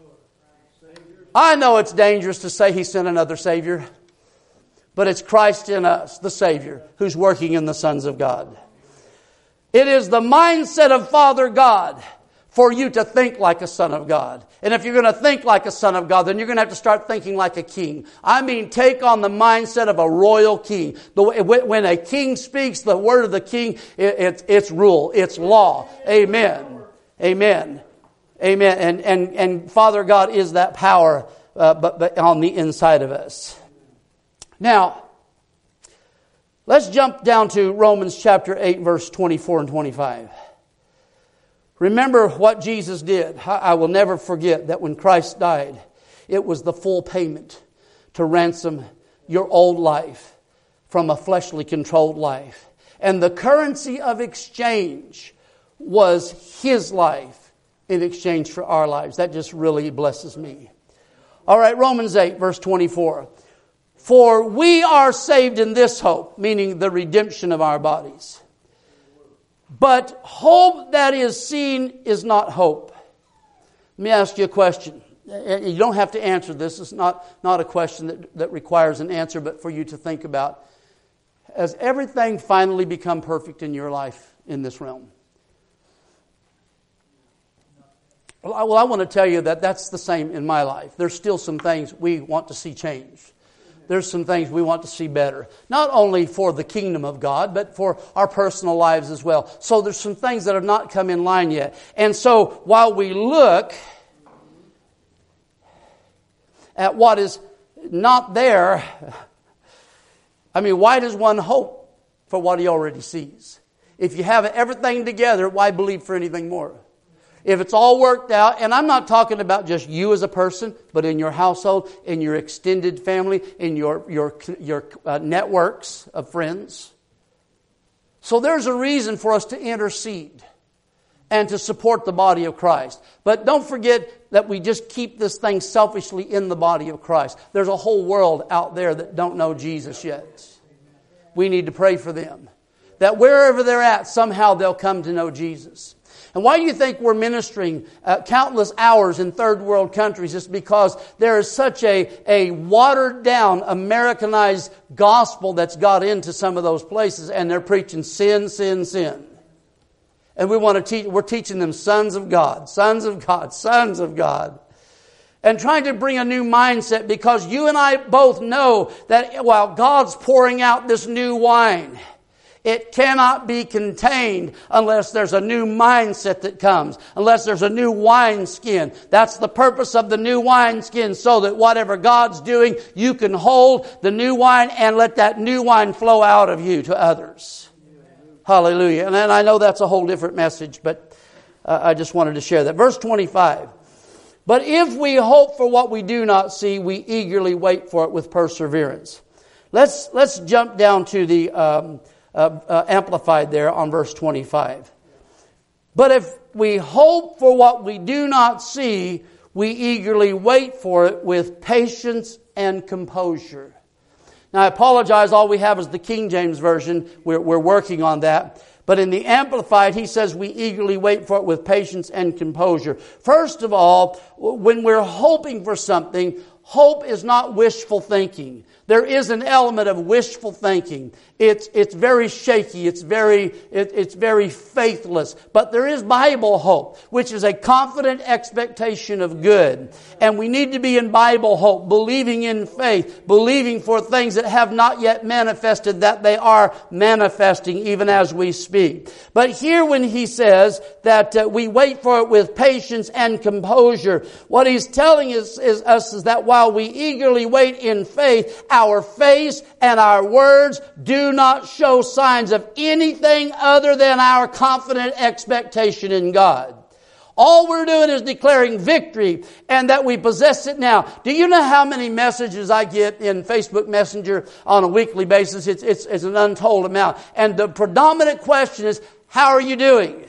I know it's dangerous to say He sent another Savior, but it's Christ in us, the Savior, who's working in the sons of God. It is the mindset of Father God for you to think like a son of God. And if you're going to think like a son of God, then you're going to have to start thinking like a king. I mean, take on the mindset of a royal king. The, when a king speaks, the word of the king, it, it's, it's rule, it's law. Amen. Amen. Amen. And, and, and Father God is that power, uh, but, but on the inside of us. Now, let's jump down to Romans chapter eight, verse twenty-four and twenty-five. Remember what Jesus did. I will never forget that when Christ died, it was the full payment to ransom your old life from a fleshly controlled life. And the currency of exchange was His life in exchange for our lives. That just really blesses me. All right, Romans eight, verse twenty-four. For we are saved in this hope, meaning the redemption of our bodies. But hope that is seen is not hope. Let me ask you a question. You don't have to answer this. It's not, not a question that, that requires an answer, but for you to think about. Has everything finally become perfect in your life in this realm? Well, I, well, I want to tell you that that's the same in my life. There's still some things we want to see change. There's some things we want to see better. Not only for the kingdom of God, but for our personal lives as well. So there's some things that have not come in line yet. And so while we look at what is not there, I mean, why does one hope for what he already sees? If you have everything together, why believe for anything more? If it's all worked out, and I'm not talking about just you as a person, but in your household, in your extended family, in your your your uh, networks of friends. So there's a reason for us to intercede and to support the body of Christ. But don't forget that we just keep this thing selfishly in the body of Christ. There's a whole world out there that don't know Jesus yet. We need to pray for them. That wherever they're at, somehow they'll come to know Jesus. And why do you think we're ministering uh, countless hours in third world countries? It's because there is such a, a watered down, Americanized gospel that's got into some of those places, and they're preaching sin, sin, sin. And we want to teach, we're teaching them sons of God, sons of God, sons of God. And trying to bring a new mindset, because you and I both know that while God's pouring out this new wine, it cannot be contained unless there's a new mindset that comes, unless there's a new wineskin. That's the purpose of the new wineskin, so that whatever God's doing, you can hold the new wine and let that new wine flow out of you to others. Hallelujah. And then I know that's a whole different message, but uh, I just wanted to share that. Verse twenty-five. But if we hope for what we do not see, we eagerly wait for it with perseverance. Let's, let's jump down to the... Um, Uh, uh, amplified there on verse twenty-five. But if we hope for what we do not see, we eagerly wait for it with patience and composure. Now I apologize, all we have is the King James Version. We're, we're working on that. But in the Amplified, he says we eagerly wait for it with patience and composure. First of all, when we're hoping for something, hope is not wishful thinking. There is an element of wishful thinking. It's it's very shaky. It's very it, it's very faithless. But there is Bible hope, which is a confident expectation of good. And we need to be in Bible hope, believing in faith, believing for things that have not yet manifested, that they are manifesting even as we speak. But here, when he says that uh, we wait for it with patience and composure, what he's telling us is, us is that while we eagerly wait in faith, our face and our words do not show signs of anything other than our confident expectation in God. All we're doing is declaring victory and that we possess it now. Do you know how many messages I get in Facebook Messenger on a weekly basis? It's, it's, it's an untold amount. And the predominant question is, how are you doing?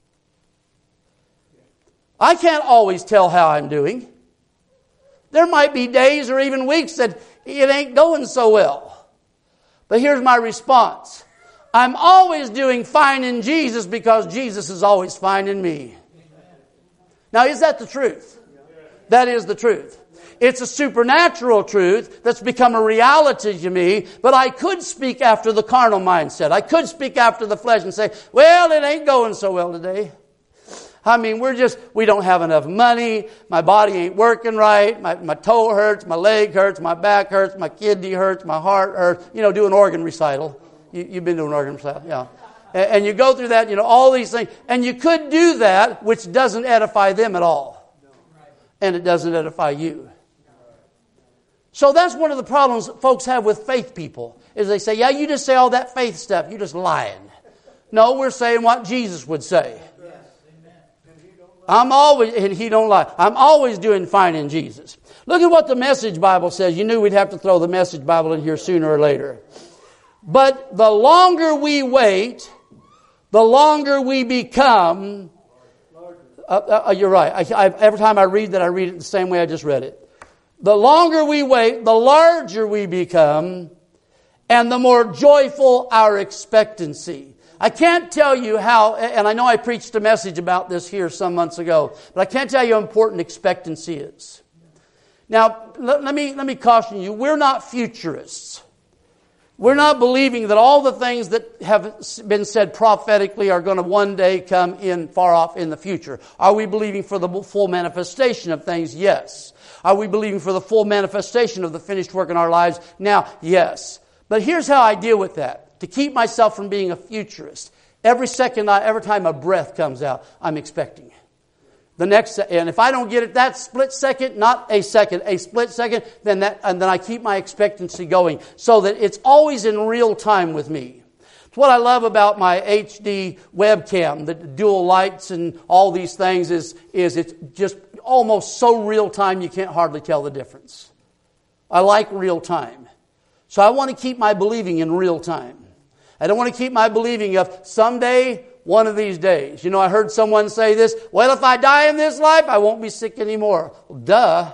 I can't always tell how I'm doing. There might be days or even weeks that it ain't going so well. But here's my response. I'm always doing fine in Jesus because Jesus is always fine in me. Now, is that the truth? That is the truth. It's a supernatural truth that's become a reality to me, but I could speak after the carnal mindset. I could speak after the flesh and say, well, it ain't going so well today. I mean, we're just, we don't have enough money. My body ain't working right. My, my toe hurts. My leg hurts. My back hurts. My kidney hurts. My heart hurts. You know, do an organ recital. You, you've been to an organ recital, yeah. And, and you go through that, you know, all these things. And you could do that, which doesn't edify them at all. And it doesn't edify you. So that's one of the problems folks have with faith people, is they say, yeah, you just say all that faith stuff. You're just lying. No, we're saying what Jesus would say. I'm always, and he don't lie, I'm always doing fine in Jesus. Look at what the Message Bible says. You knew we'd have to throw the Message Bible in here sooner or later. But the longer we wait, the longer we become. Uh, uh, you're right. I, I, every time I read that, I read it the same way I just read it. The longer we wait, the larger we become, and the more joyful our expectancy. I can't tell you how, and I know I preached a message about this here some months ago, but I can't tell you how important expectancy is. Now, let, let me let me caution you, we're not futurists. We're not believing that all the things that have been said prophetically are going to one day come in far off in the future. Are we believing for the full manifestation of things? Yes. Are we believing for the full manifestation of the finished work in our lives? Now, yes. But here's how I deal with that. To keep myself from being a futurist. Every second, I, every time a breath comes out, I'm expecting. The next, and if I don't get it that split second, not a second, a split second, then that, and then I keep my expectancy going, so that it's always in real time with me. It's what I love about my H D webcam, the dual lights and all these things is, is it's just almost so real time you can't hardly tell the difference. I like real time. So I want to keep my believing in real time. I don't want to keep my believing of someday, one of these days. You know, I heard someone say this, well, if I die in this life, I won't be sick anymore. Well, duh.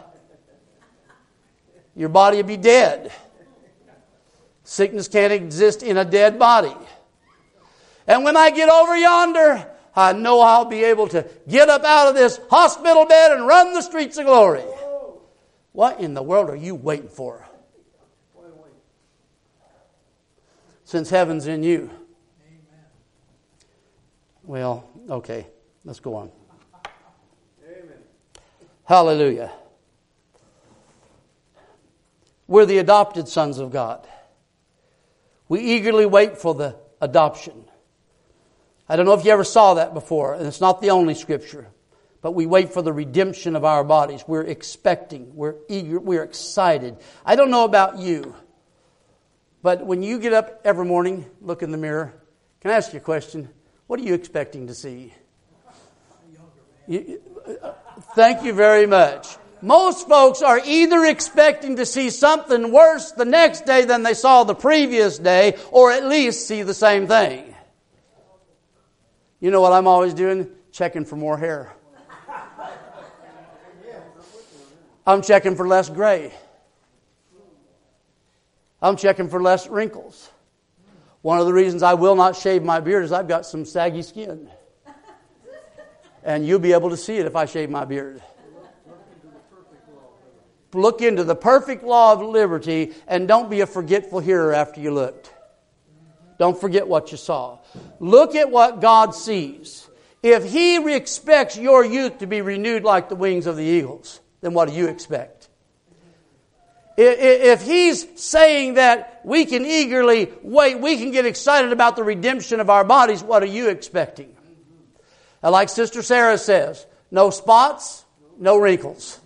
Your body will be dead. Sickness can't exist in a dead body. And when I get over yonder, I know I'll be able to get up out of this hospital bed and run the streets of glory. What in the world are you waiting for? Since heaven's in you. Amen. Well, okay. Let's go on. Amen. Hallelujah. We're the adopted sons of God. We eagerly wait for the adoption. I don't know if you ever saw that before, and it's not the only scripture. But we wait for the redemption of our bodies. We're expecting. We're eager. We're excited. I don't know about you. But when you get up every morning, look in the mirror, can I ask you a question? What are you expecting to see? You, uh, thank you very much. Most folks are either expecting to see something worse the next day than they saw the previous day, or at least see the same thing. You know what I'm always doing? Checking for more hair. I'm checking for less gray. I'm checking for less wrinkles. One of the reasons I will not shave my beard is I've got some saggy skin. And you'll be able to see it if I shave my beard. Look into the perfect law of liberty and don't be a forgetful hearer after you looked. Don't forget what you saw. Look at what God sees. If He expects your youth to be renewed like the wings of the eagles, then what do you expect? If He's saying that we can eagerly wait, we can get excited about the redemption of our bodies, what are you expecting? And like Sister Sarah says, no spots, no wrinkles.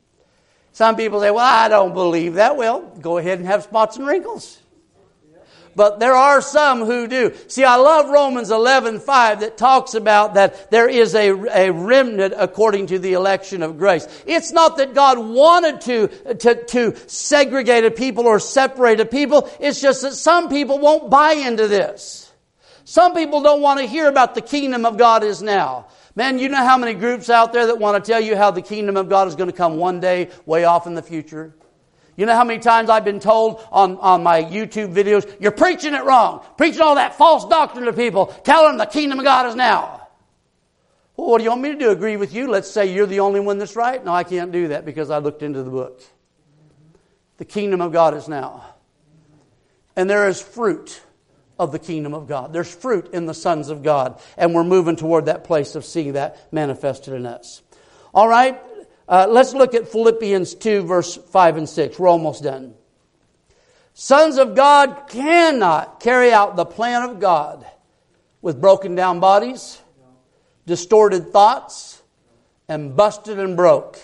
Some people say, well, I don't believe that. Well, go ahead and have spots and wrinkles. but there are some who do. See, I love Romans eleven five that talks about that there is a, a remnant according to the election of grace. It's not that God wanted to, to, to segregate a people or separate a people. It's just that some people won't buy into this. Some people don't want to hear about the kingdom of God is now. Man, you know how many groups out there that want to tell you how the kingdom of God is going to come one day way off in the future? You know how many times I've been told on, on my YouTube videos, you're preaching it wrong. Preaching all that false doctrine to people. Tell them the kingdom of God is now. Well, what do you want me to do? Agree with you? Let's say you're the only one that's right? No, I can't do that because I looked into the book. The kingdom of God is now. And there is fruit of the kingdom of God. There's fruit in the sons of God. And we're moving toward that place of seeing that manifested in us. All right. Uh, let's look at Philippians two, verse five and six. We're almost done. Sons of God cannot carry out the plan of God with broken down bodies, distorted thoughts, and busted and broke.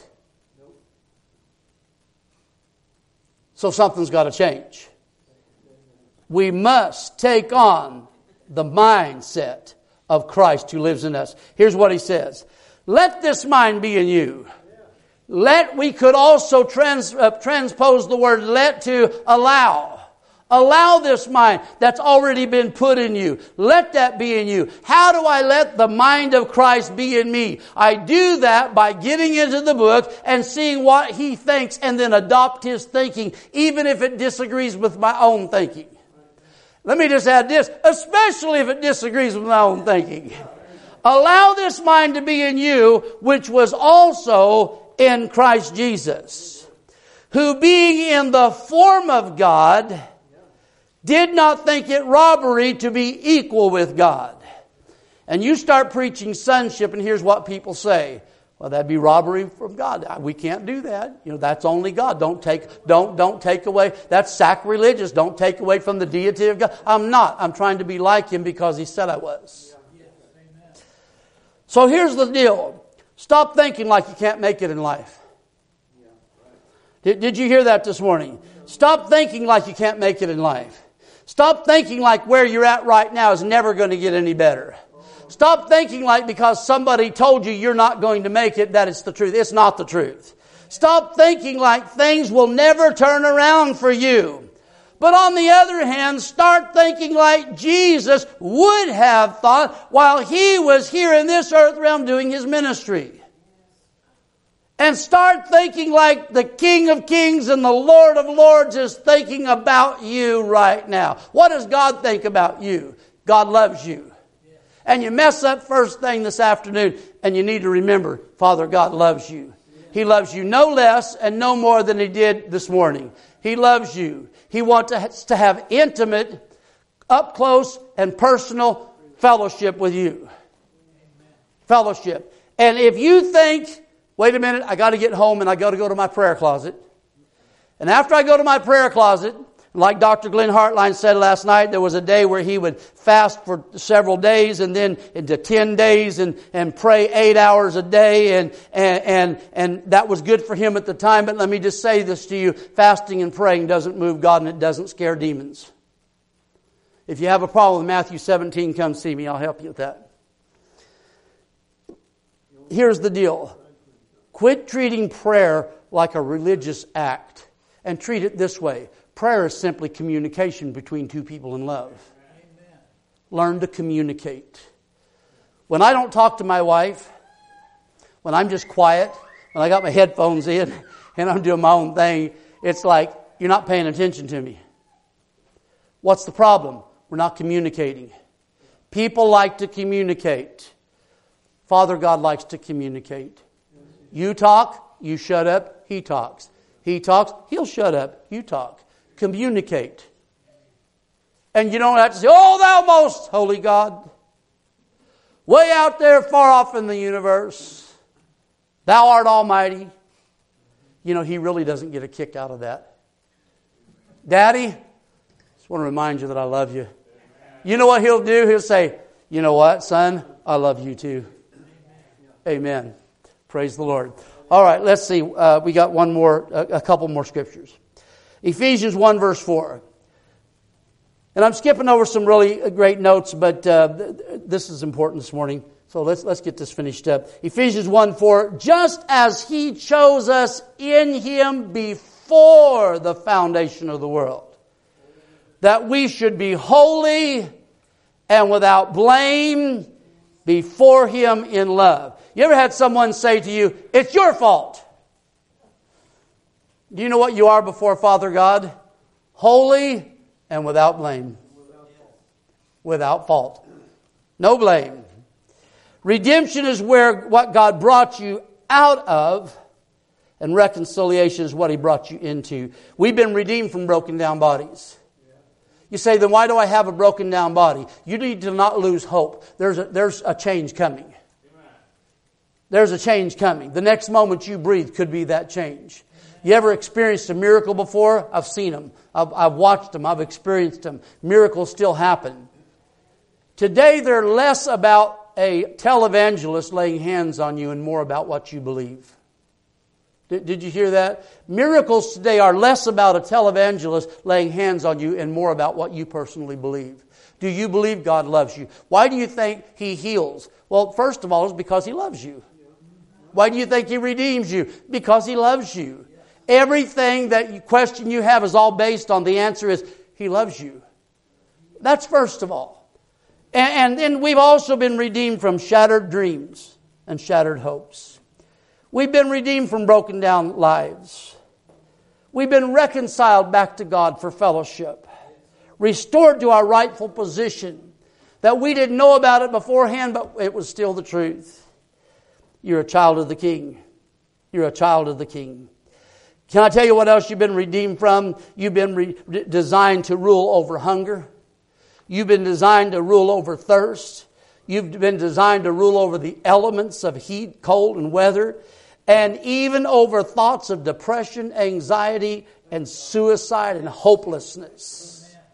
So something's got to change. We must take on the mindset of Christ who lives in us. Here's what he says. Let this mind be in you. Let, we could also trans, uh, transpose the word let to allow. Allow this mind that's already been put in you. Let that be in you. How do I let the mind of Christ be in me? I do that by getting into the book and seeing what he thinks and then adopt his thinking, even if it disagrees with my own thinking. Let me just add this, especially if it disagrees with my own thinking. Allow this mind to be in you, which was also in Christ Jesus, who being in the form of God, did not think it robbery to be equal with God. And you start preaching sonship, and here's what people say. Well, that'd be robbery from God. We can't do that. You know, that's only God. Don't take, don't, don't take away. That's sacrilegious. Don't take away from the deity of God. I'm not. I'm trying to be like Him because He said I was. So here's the deal. Stop thinking like you can't make it in life. Did, did you hear that this morning? Stop thinking like you can't make it in life. Stop thinking like where you're at right now is never going to get any better. Stop thinking like because somebody told you you're not going to make it, that it's the truth. It's not the truth. Stop thinking like things will never turn around for you. But on the other hand, start thinking like Jesus would have thought while He was here in this earth realm doing His ministry. And start thinking like the King of Kings and the Lord of Lords is thinking about you right now. What does God think about you? God loves you. And you mess up first thing this afternoon, and you need to remember, Father God loves you. He loves you no less and no more than He did this morning. He loves you. He wants us to have intimate, up close and personal fellowship with you. Fellowship. And if you think, wait a minute, I got to get home and I got to go to my prayer closet. And after I go to my prayer closet, like Doctor Glenn Hartline said last night, there was a day where he would fast for several days and then into ten days and, and pray eight hours a day. And, and, and, and that was good for him at the time. But let me just say this to you. Fasting and praying doesn't move God and it doesn't scare demons. If you have a problem with Matthew seventeen, come see me. I'll help you with that. Here's the deal. Quit treating prayer like a religious act and treat it this way. Prayer is simply communication between two people in love. Amen. Learn to communicate. When I don't talk to my wife, when I'm just quiet, when I got my headphones in and I'm doing my own thing, it's like, you're not paying attention to me. What's the problem? We're not communicating. People like to communicate. Father God likes to communicate. You talk, you shut up, He talks. He talks, He'll shut up, you talk. Communicate. And you don't have to say, oh, thou most holy God, way out there far off in the universe, thou art almighty. You know, He really doesn't get a kick out of that. Daddy, just want to remind you that I love you. You know what He'll do? He'll say, you know what, son? I love you too. Amen. Praise the Lord. All right, let's see. Uh, we got one more, a, a couple more scriptures. Ephesians one verse four. And I'm skipping over some really great notes, but uh, this is important this morning. So let's let's get this finished up. Ephesians one four, just as He chose us in Him before the foundation of the world, that we should be holy and without blame before Him in love. You ever had someone say to you, it's your fault? Do you know what you are before Father God? Holy and without blame. Without fault. No blame. Redemption is where what God brought you out of, and reconciliation is what He brought you into. We've been redeemed from broken down bodies. You say, then why do I have a broken down body? You need to not lose hope. There's a, there's a change coming. There's a change coming. The next moment you breathe could be that change. You ever experienced a miracle before? I've seen them. I've, I've watched them. I've experienced them. Miracles still happen. Today they're less about a televangelist laying hands on you and more about what you believe. Did, did you hear that? Miracles today are less about a televangelist laying hands on you and more about what you personally believe. Do you believe God loves you? Why do you think He heals? Well, first of all, it's because He loves you. Why do you think He redeems you? Because He loves you. Everything that you question you have is all based on the answer is He loves you. That's first of all. And, and then we've also been redeemed from shattered dreams and shattered hopes. We've been redeemed from broken down lives. We've been reconciled back to God for fellowship. Restored to our rightful position. That we didn't know about it beforehand, but it was still the truth. You're a child of the King. You're a child of the King. Can I tell you what else you've been redeemed from? You've been re- designed to rule over hunger. You've been designed to rule over thirst. You've been designed to rule over the elements of heat, cold, and weather. And even over thoughts of depression, anxiety, and suicide and hopelessness.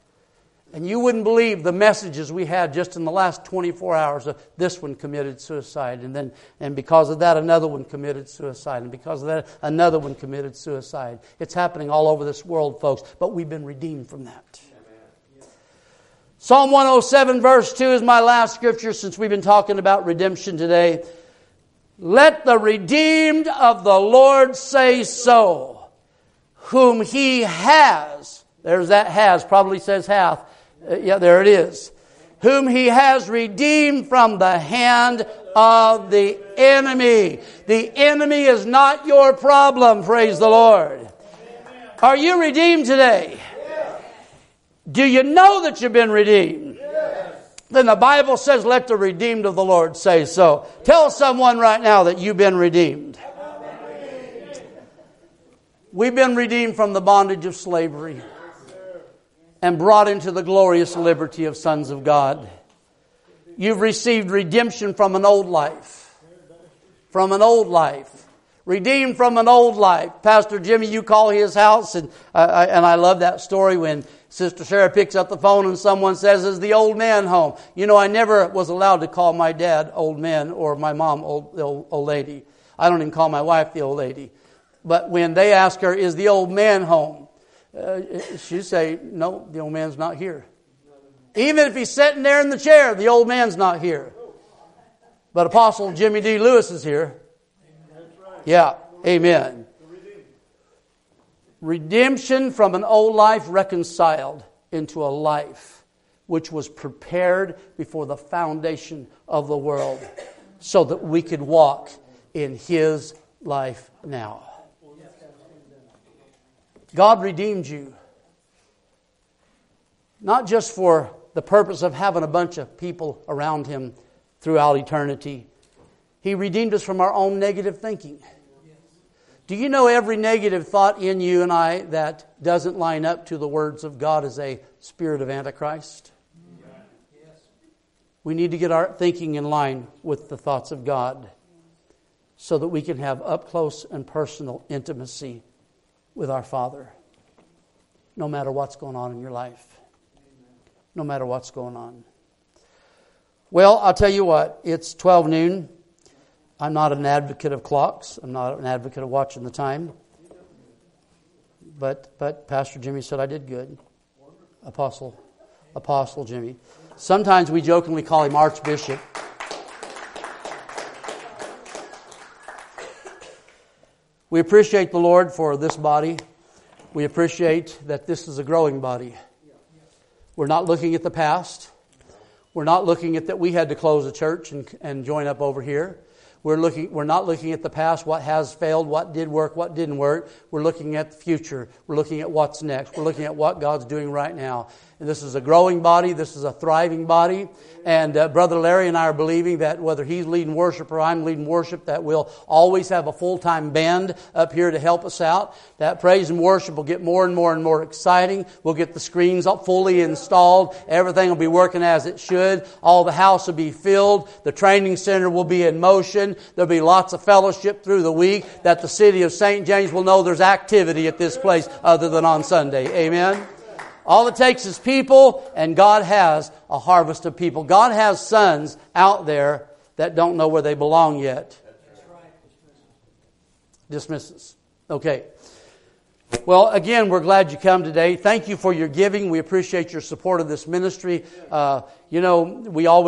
And you wouldn't believe the messages we had just in the last twenty-four hours of this one committed suicide. And then, and because of that, another one committed suicide. And because of that, another one committed suicide. It's happening all over this world, folks. But we've been redeemed from that. Amen. Psalm one oh seven verse two is my last scripture since we've been talking about redemption today. Let the redeemed of the Lord say so, whom He has. There's that has, probably says hath. Uh, yeah, there it is. Whom He has redeemed from the hand of the enemy. The enemy is not your problem, praise the Lord. Amen. Are you redeemed today? Yes. Do you know that you've been redeemed? Yes. Then the Bible says, let the redeemed of the Lord say so. Tell someone right now that you've been redeemed. We've been redeemed from the bondage of slavery and brought into the glorious liberty of sons of God. You've received redemption from an old life. From an old life. Redeemed from an old life. Pastor Jimmy, you call his house, and I, and I love that story when Sister Sarah picks up the phone and someone says, is the old man home? You know, I never was allowed to call my dad old man or my mom old, the old, old lady. I don't even call my wife the old lady. But when they ask her, is the old man home? Uh, she'd say, no, the old man's not here. Even if he's sitting there in the chair, the old man's not here. But Apostle Jimmy D. Lewis is here. Yeah, amen. Redemption from an old life reconciled into a life which was prepared before the foundation of the world so that we could walk in His life now. God redeemed you. Not just for the purpose of having a bunch of people around Him throughout eternity. He redeemed us from our own negative thinking. Do you know every negative thought in you and I that doesn't line up to the words of God is a spirit of Antichrist? We need to get our thinking in line with the thoughts of God so that we can have up close and personal intimacy with our Father. No matter what's going on in your life. No matter what's going on. Well, I'll tell you what. It's twelve noon. I'm not an advocate of clocks. I'm not an advocate of watching the time. But but Pastor Jimmy said I did good. Apostle Apostle Jimmy. Sometimes we jokingly call him Archbishop. We appreciate the Lord for this body. We appreciate that this is a growing body. We're not looking at the past. We're not looking at that we had to close a church and, and join up over here. We're looking. We're not looking at the past, what has failed, what did work, what didn't work. We're looking at the future. We're looking at what's next. We're looking at what God's doing right now. And this is a growing body. This is a thriving body. And uh, Brother Larry and I are believing that whether he's leading worship or I'm leading worship, that we'll always have a full-time band up here to help us out. That praise and worship will get more and more and more exciting. We'll get the screens up fully installed. Everything will be working as it should. All the house will be filled. The training center will be in motion. There'll be lots of fellowship through the week, that the city of Saint James will know there's activity at this place other than on Sunday. Amen? All it takes is people, and God has a harvest of people. God has sons out there that don't know where they belong yet. Dismisses. Okay. Well, again, we're glad you come today. Thank you for your giving. We appreciate your support of this ministry. Uh, you know, we always